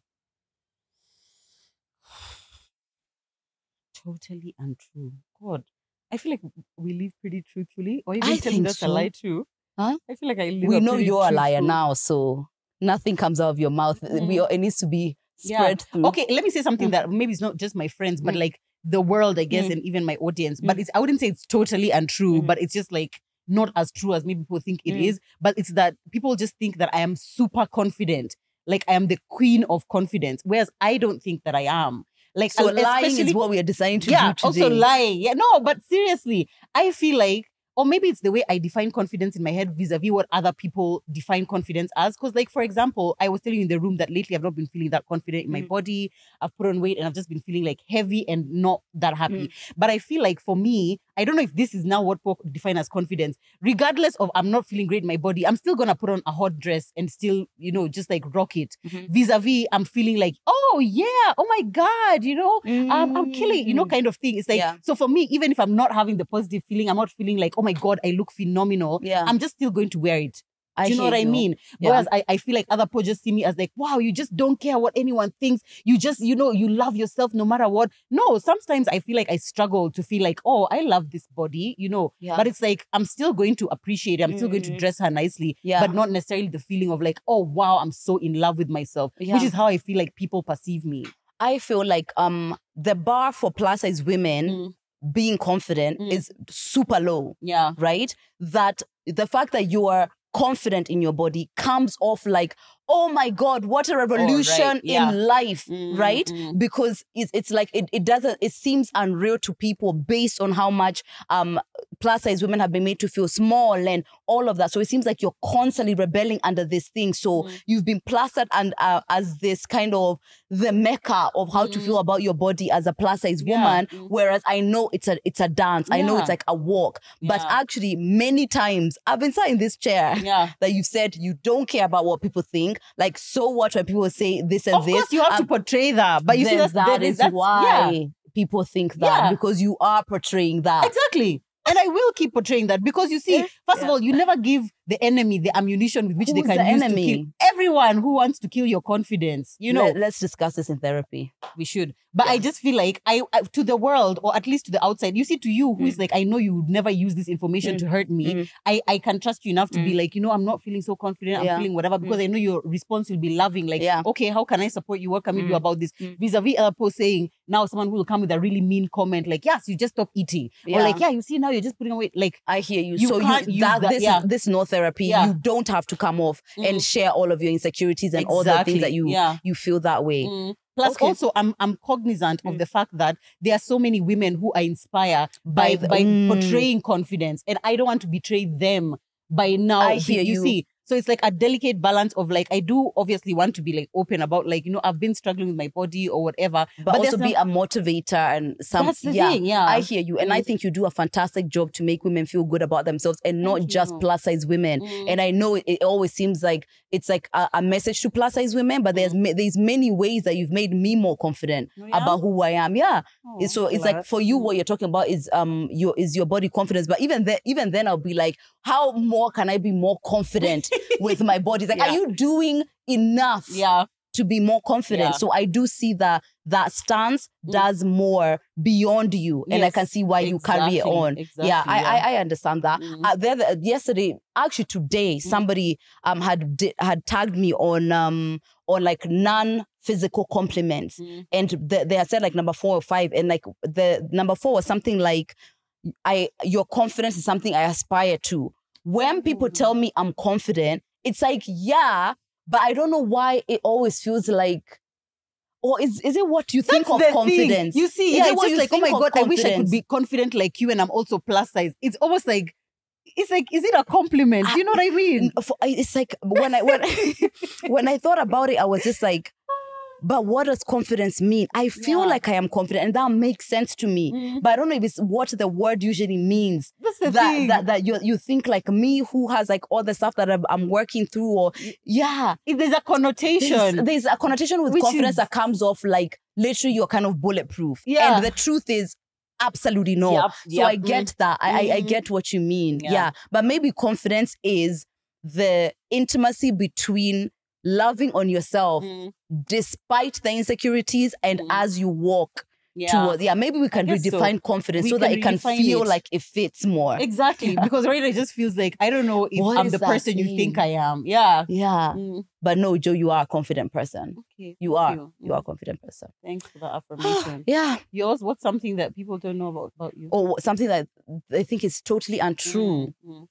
Totally untrue. God, I feel like we live pretty truthfully. Or even I telling think us a so. lie too. Huh? I feel like I live We a know pretty you're a liar truthful- now, so nothing comes out of your mouth. Mm. We, it needs to be Yeah. spread through. Okay, let me say something that maybe it's not just my friends, but Mm. like the world, I guess, Mm. and even my audience. But Mm. it's I wouldn't say it's totally untrue, Mm. but it's just like not as true as maybe people think it Mm. is. But it's that people just think that I am super confident, like I am the queen of confidence, whereas I don't think that I am. Like So uh, lying especially- is what we are deciding to yeah, do today. also lying. Yeah, no, but seriously, I feel like or maybe it's the way I define confidence in my head vis-a-vis what other people define confidence as. Because, like, for example, I was telling you in the room that lately I've not been feeling that confident in my Mm. body. I've put on weight and I've just been feeling like heavy and not that happy. But I feel like for me, I don't know if this is now what people define as confidence. Regardless of I'm not feeling great in my body, I'm still gonna put on a hot dress and still, you know, just like rock it. Mhm. Vis-a-vis, I'm feeling like, oh yeah, oh my God, you know, um, I'm killing it, you know, Mm. kind of thing. It's like, Yeah. so for me, even if I'm not having the positive feeling, I'm not feeling like, oh my God, I look phenomenal. Yeah. I'm just still going to wear it. I Do you know hear what I you. mean? Yeah. Whereas I, I feel like other people just see me as like, wow, you just don't care what anyone thinks. You just, you know, you love yourself no matter what. No, sometimes I feel like I struggle to feel like, oh, I love this body, you know. Yeah. But it's like, I'm still going to appreciate it. I'm still going to Mm. dress her nicely. Yeah. But not necessarily the feeling of like, oh, wow, I'm so in love with myself. Yeah. Which is how I feel like people perceive me. I feel like um the bar for plus size women Mm. being confident Mm. is super low, Yeah. right? That the fact that you are confident in your body comes off like, oh my God, what a revolution yeah. in life, Mm, right? mm. Because it's, it's like, it, it doesn't, it seems unreal to people based on how much um plus size women have been made to feel small and all of that. So it seems like you're constantly rebelling under this thing. So Mm. you've been plastered and uh, as this kind of the mecca of how to Mm. feel about your body as a plus size Yeah. woman. Mm. Whereas I know it's a it's a dance. I know Yeah. it's like a walk. But Yeah. actually, many times I've been sat in this chair Yeah. that you've said you don't care about what people think. Like, so what when people say this and Of this? course, you have um, to portray that. But you see, then that's, that that is that's, why yeah. people think that Yeah. because you are portraying that. Exactly. And I will keep portraying that because you see, Yeah. first of Yeah. all, you never give the enemy the ammunition with which they Who's can the use enemy? to kill everyone who wants to kill your confidence. You know, Let, us discuss this in therapy. we should. But Yeah. I just feel like I, I, to the world, or at least to the outside, you see, to you, who Mm. is like, I know you would never use this information Mm. to hurt me. Mm. I, I can trust you enough to be Mm. like, you know, I'm not feeling so confident. I'm Yeah. feeling whatever because Mm. I know your response will be loving. Like, Yeah. okay, how can I support you? What can we do Mm. about this? Mm. Vis-a-vis other people saying, now someone who will come with a really mean comment, like, yes, you just stop eating. Yeah. Or like, yeah, you see, now you're just putting away. Like, I hear you. You so can't you use that, that, this yeah. is this no therapy. Yeah. You don't have to come off Mm. and share all of your insecurities and all the Exactly. things that you Yeah. you feel that way. Mm. Plus, Okay. also, I'm I'm cognizant of Mm. the fact that there are so many women who are inspired by By the- by Mm. portraying confidence, and I don't want to betray them by now. I be- hear you. see, so it's like a delicate balance of like I do obviously want to be like open about like you know I've been struggling with my body or whatever, But, there's also be some- a motivator and some That's the yeah, thing, yeah. I hear you. And I Mm. think you do a fantastic job to make women feel good about themselves and not Thank just you. plus size women. Mm. And I know it, it always seems like it's like a, a message to plus size women, but there's ma- there's many ways that you've made me more confident Oh, yeah? about who I am. Yeah. Oh, So it's well, like for you, mm. what you're talking about is um your is your body confidence. But even then, even then, I'll be like, how more can I be more confident with my body? It's like, Yeah. are you doing enough yeah. to be more confident? Yeah. So I do see that that stance Mm. does more beyond you, and I Yes, can see why you carry it exactly, on. exactly, yeah, I, yeah. I I understand that. Mm. Uh, the other, yesterday, actually today, somebody um had di- had tagged me on um on like non-physical compliments, Mm. and the, they had said like number four or five, and like the number four was something like, I your confidence is something I aspire to. When people tell me I'm confident, it's like, yeah, but I don't know why it always feels like, or is is it what you think That's of the confidence? thing. You see, Is yeah, it it's what just you like, oh think my of God, I wish I could confidence? be confident like you and I'm also plus size. It's almost like, it's like, is it a compliment? Do you know what I mean? For- It's like when I when, when I thought about it, I was just like, but what does confidence mean? I feel Yeah. like I am confident, and that makes sense to me. Mm. But I don't know if it's what the word usually means. That's the that, thing. that that you you think like me, who has like all the stuff that I'm, I'm working through, or yeah, If there's a connotation. there's, there's a connotation with Which confidence is- that comes off like literally you're kind of bulletproof. Yeah. And the truth is absolutely no. Yep, So yep, I get that. I, I I Mm. get what you mean. Yeah. Yeah. But maybe confidence is the intimacy between loving on yourself Mm. despite the insecurities and Mm. as you walk Yeah. towards. Yeah, maybe we can guess so. redefine confidence We so that can it can redefine feel it. like it fits more. Exactly. Because right now it just feels like, I don't know if What I'm is the that person you think thing? I am. Yeah. Yeah. Mm. But no, Joe, you are a confident person. Okay. You thank are. You are a confident person. Thanks for the affirmation. Yeah. Yours, what's something that people don't know about, about you? Or something that I think is totally untrue. Mm,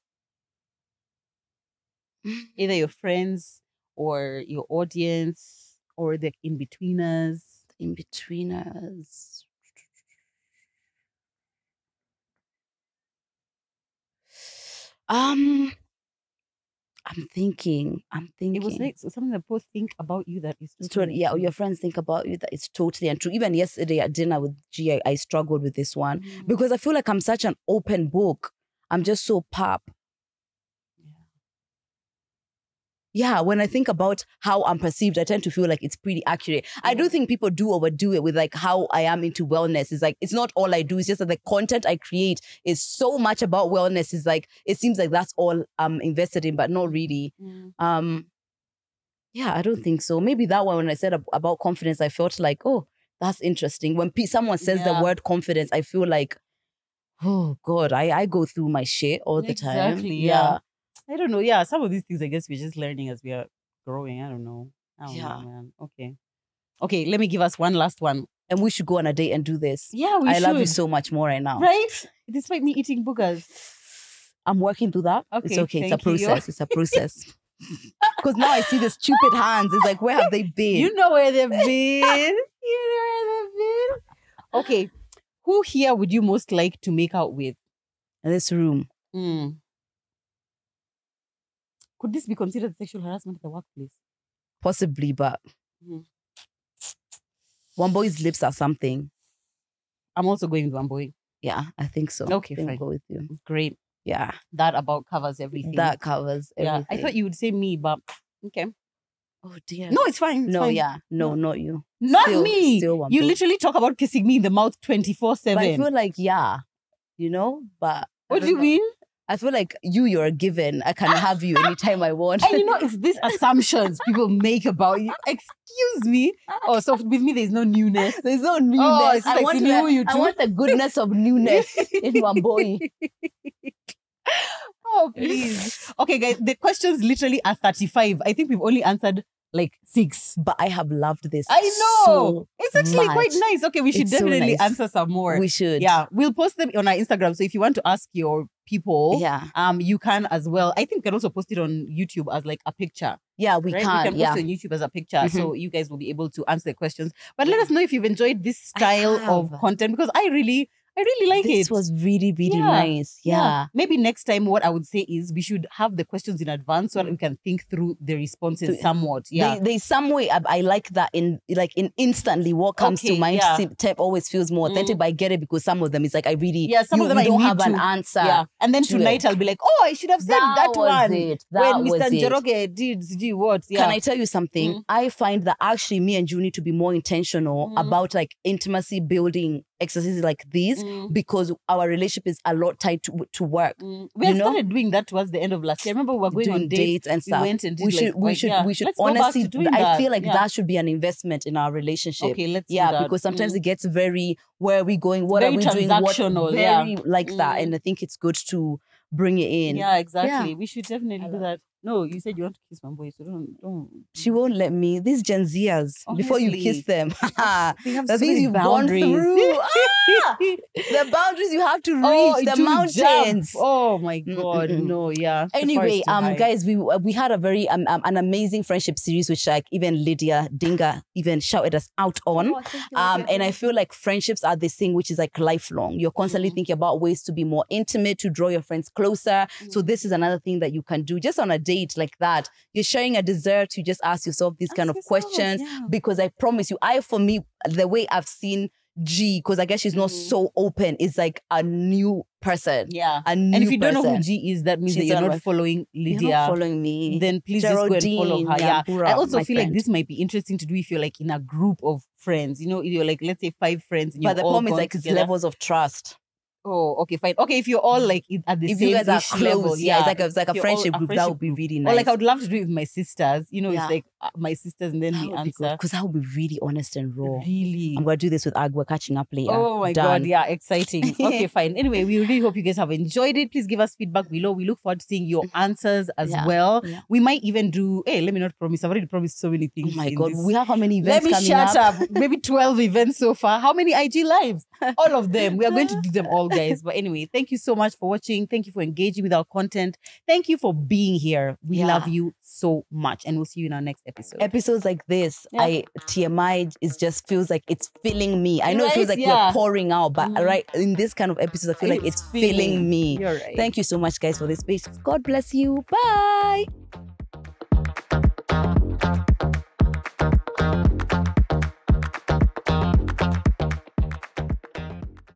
mm. Either your friends or your audience or the in-betweeners. In between us. Um, I'm thinking. I'm thinking. It was like something that both think about you that is It's totally totally, yeah, or untrue. your friends think about you that it's totally untrue. Even yesterday at dinner with G, I, I struggled with this one Mhm. because I feel like I'm such an open book. I'm just so pop. Yeah, when I think about how I'm perceived, I tend to feel like it's pretty accurate. I do Yeah. think people do overdo it with like how I am into wellness. It's like, it's not all I do. It's just that the content I create is so much about wellness. It's like, it seems like that's all I'm invested in, but not really. Mm. Um, yeah, I don't think so. Maybe that one, when I said ab- about confidence, I felt like, oh, that's interesting. When pe- someone says the Yeah. word confidence, I feel like, oh God, I, I go through my shit all the time. Exactly. Yeah. I don't know. Yeah, some of these things I guess we're just learning as we are growing. I don't know. I don't Yeah. know, man. Okay. Okay, let me give us one last one. And we should go on a date and do this. Yeah, we I should. love you so much more right now. Right? Despite me eating boogers. I'm working through that. It's Okay, okay. It's a thank you. process. It's a process. Because now I see the stupid hands. It's like, where have they been? You know where they've been. You know where they've been. Okay. Who here would you most like to make out with? In this room. Mm. Could this be considered sexual harassment at the workplace? Possibly, but Mhm. one boy's lips are something. I'm also going with one boy. Yeah, I think so. Okay, I think fine. I'll go with you. Great. Yeah. That about covers everything. That covers everything. Yeah. I thought you would say me, but okay. Oh dear. No, it's fine. It's no, fine. yeah. No, No. not you. Not Still- me. still one you boy. literally talk about kissing me in the mouth twenty-four But I seven. feel like, yeah, you know, but I What do don't you know. mean? I feel like you, you're a given. I can have you anytime I want. And you know, it's these assumptions people make about you. Excuse me. Oh, so with me, there's no newness. There's no newness. Oh, it's I, like want she knew the, you I too. want the goodness of newness in one boy. Oh, please. Okay, guys, the questions literally are thirty-five. I think we've only answered like six. But I have loved this. I know. so it's actually quite much. nice. Okay, we should It's so definitely nice. answer some more. We should. Yeah, we'll post them on our Instagram. So if you want to ask your people, Yeah. um, you can as well. I think we can also post it on YouTube as like a picture. Yeah, we right? can. we can post yeah. it on YouTube as a picture, Mhm. so you guys will be able to answer the questions. But let us know if you've enjoyed this I style of have. content, because I really, I really like this it. was really, really Yeah. nice. Yeah. Maybe next time, what I would say is we should have the questions in advance so that Mm. we can think through the responses Th- somewhat. Yeah. They, there's some way I, I like that in like in instantly what comes Okay, to mind yeah. si- type always feels more authentic, Mm. but I get it because some of them is like I really Yeah, some you, of them you I don't need have an to- answer. yeah. And then to tonight it. I'll be like, oh, I should have said that, was one. it. That when was Mister it. Njoroge did, did what? Yeah. Can I tell you something? Mm. I find that actually me and you need to be more intentional Mm. about like intimacy building exercises like these Mm. because our relationship is a lot tied to, to work. Mm. We you had know? started doing that towards the end of last year. I remember we were going Doing on dates. and We stuff. went and did we like, should, we like, should, yeah. we should Let's go back honestly. to doing I that. feel like Yeah. that should be an investment in our relationship. Okay, let's do Yeah, that. because sometimes Mm. it gets very where are we going? What Very are we doing? What transactional, very yeah. like that, Mm. and I think it's good to bring it in. Yeah, exactly. Yeah. We should definitely I do love that. No, you said you want to kiss my boy, so don't don't. She won't let me. These Gen Zers, before you kiss Honestly. them, They have the so things many you've boundaries. gone through. Ah! The boundaries you have to reach, Oh, the to mountains. jump. Oh my god, Mm-mm-mm. no, yeah. The bar is Anyway, too um, high. guys, we we had a very um, um an amazing friendship series, which like even Lydia Dinga even shouted us out on. Oh, thank you, Um, Lydia. and I feel like friendships are this thing which is like lifelong. You're constantly Mm. thinking about ways to be more intimate, to draw your friends closer. So Mm. this is another thing that you can do just on a date like that. You're sharing a dessert, you just ask yourself these kind Ask of yourself, questions yeah. because I promise you, I for me, the way I've seen G, because I guess she's not Mm. so open, is like a new person. Yeah. A new And if you don't know who person. G is, that means She's that you're on not my- following You're Lydia. not following me. Then please just go and follow Geraldine her. Yeah. Nyambura, I also my feel like friend. this might be interesting to do if you're like in a group of friends. You know, if you're like, let's say five friends. And But you've the all problem is gone like it's together. levels of trust. Oh, okay, fine. Okay, if you're all like in- at the If same you guys are ish close, level, yeah, it's like a, it's like a If you're all friendship group. That would be really nice. Or like I would love to do it with my sisters. You know, Yeah. it's like uh, my sisters and then That we would be good answer. because that would be really honest and raw. Really. I'm gonna do this with Ag. We're catching up later. Oh my Done. god, yeah, exciting. Okay, fine. Anyway, we really hope you guys have enjoyed it. Please give us feedback below. We look forward to seeing your answers as Yeah, well. yeah. We might even do, hey, let me not promise. I've already promised so many Oh things. my in god, this. we have how many Let events me coming shut up? up. Maybe twelve events so far. How many I G lives? All of them. We are going to do them all, guys. But anyway, thank you so much for watching. Thank you for engaging with our content. Thank you for being here. We Yeah. love you so much. And we'll see you in our next episode. episode. Episodes like this, Yeah. I T M I is just feels like it's filling me. I know it feels Right? like Yeah. we're pouring out, but Mhm. right in this kind of episodes, I feel like it's, filling me. You're right. Thank you so much, guys, for this space. God bless you. Bye.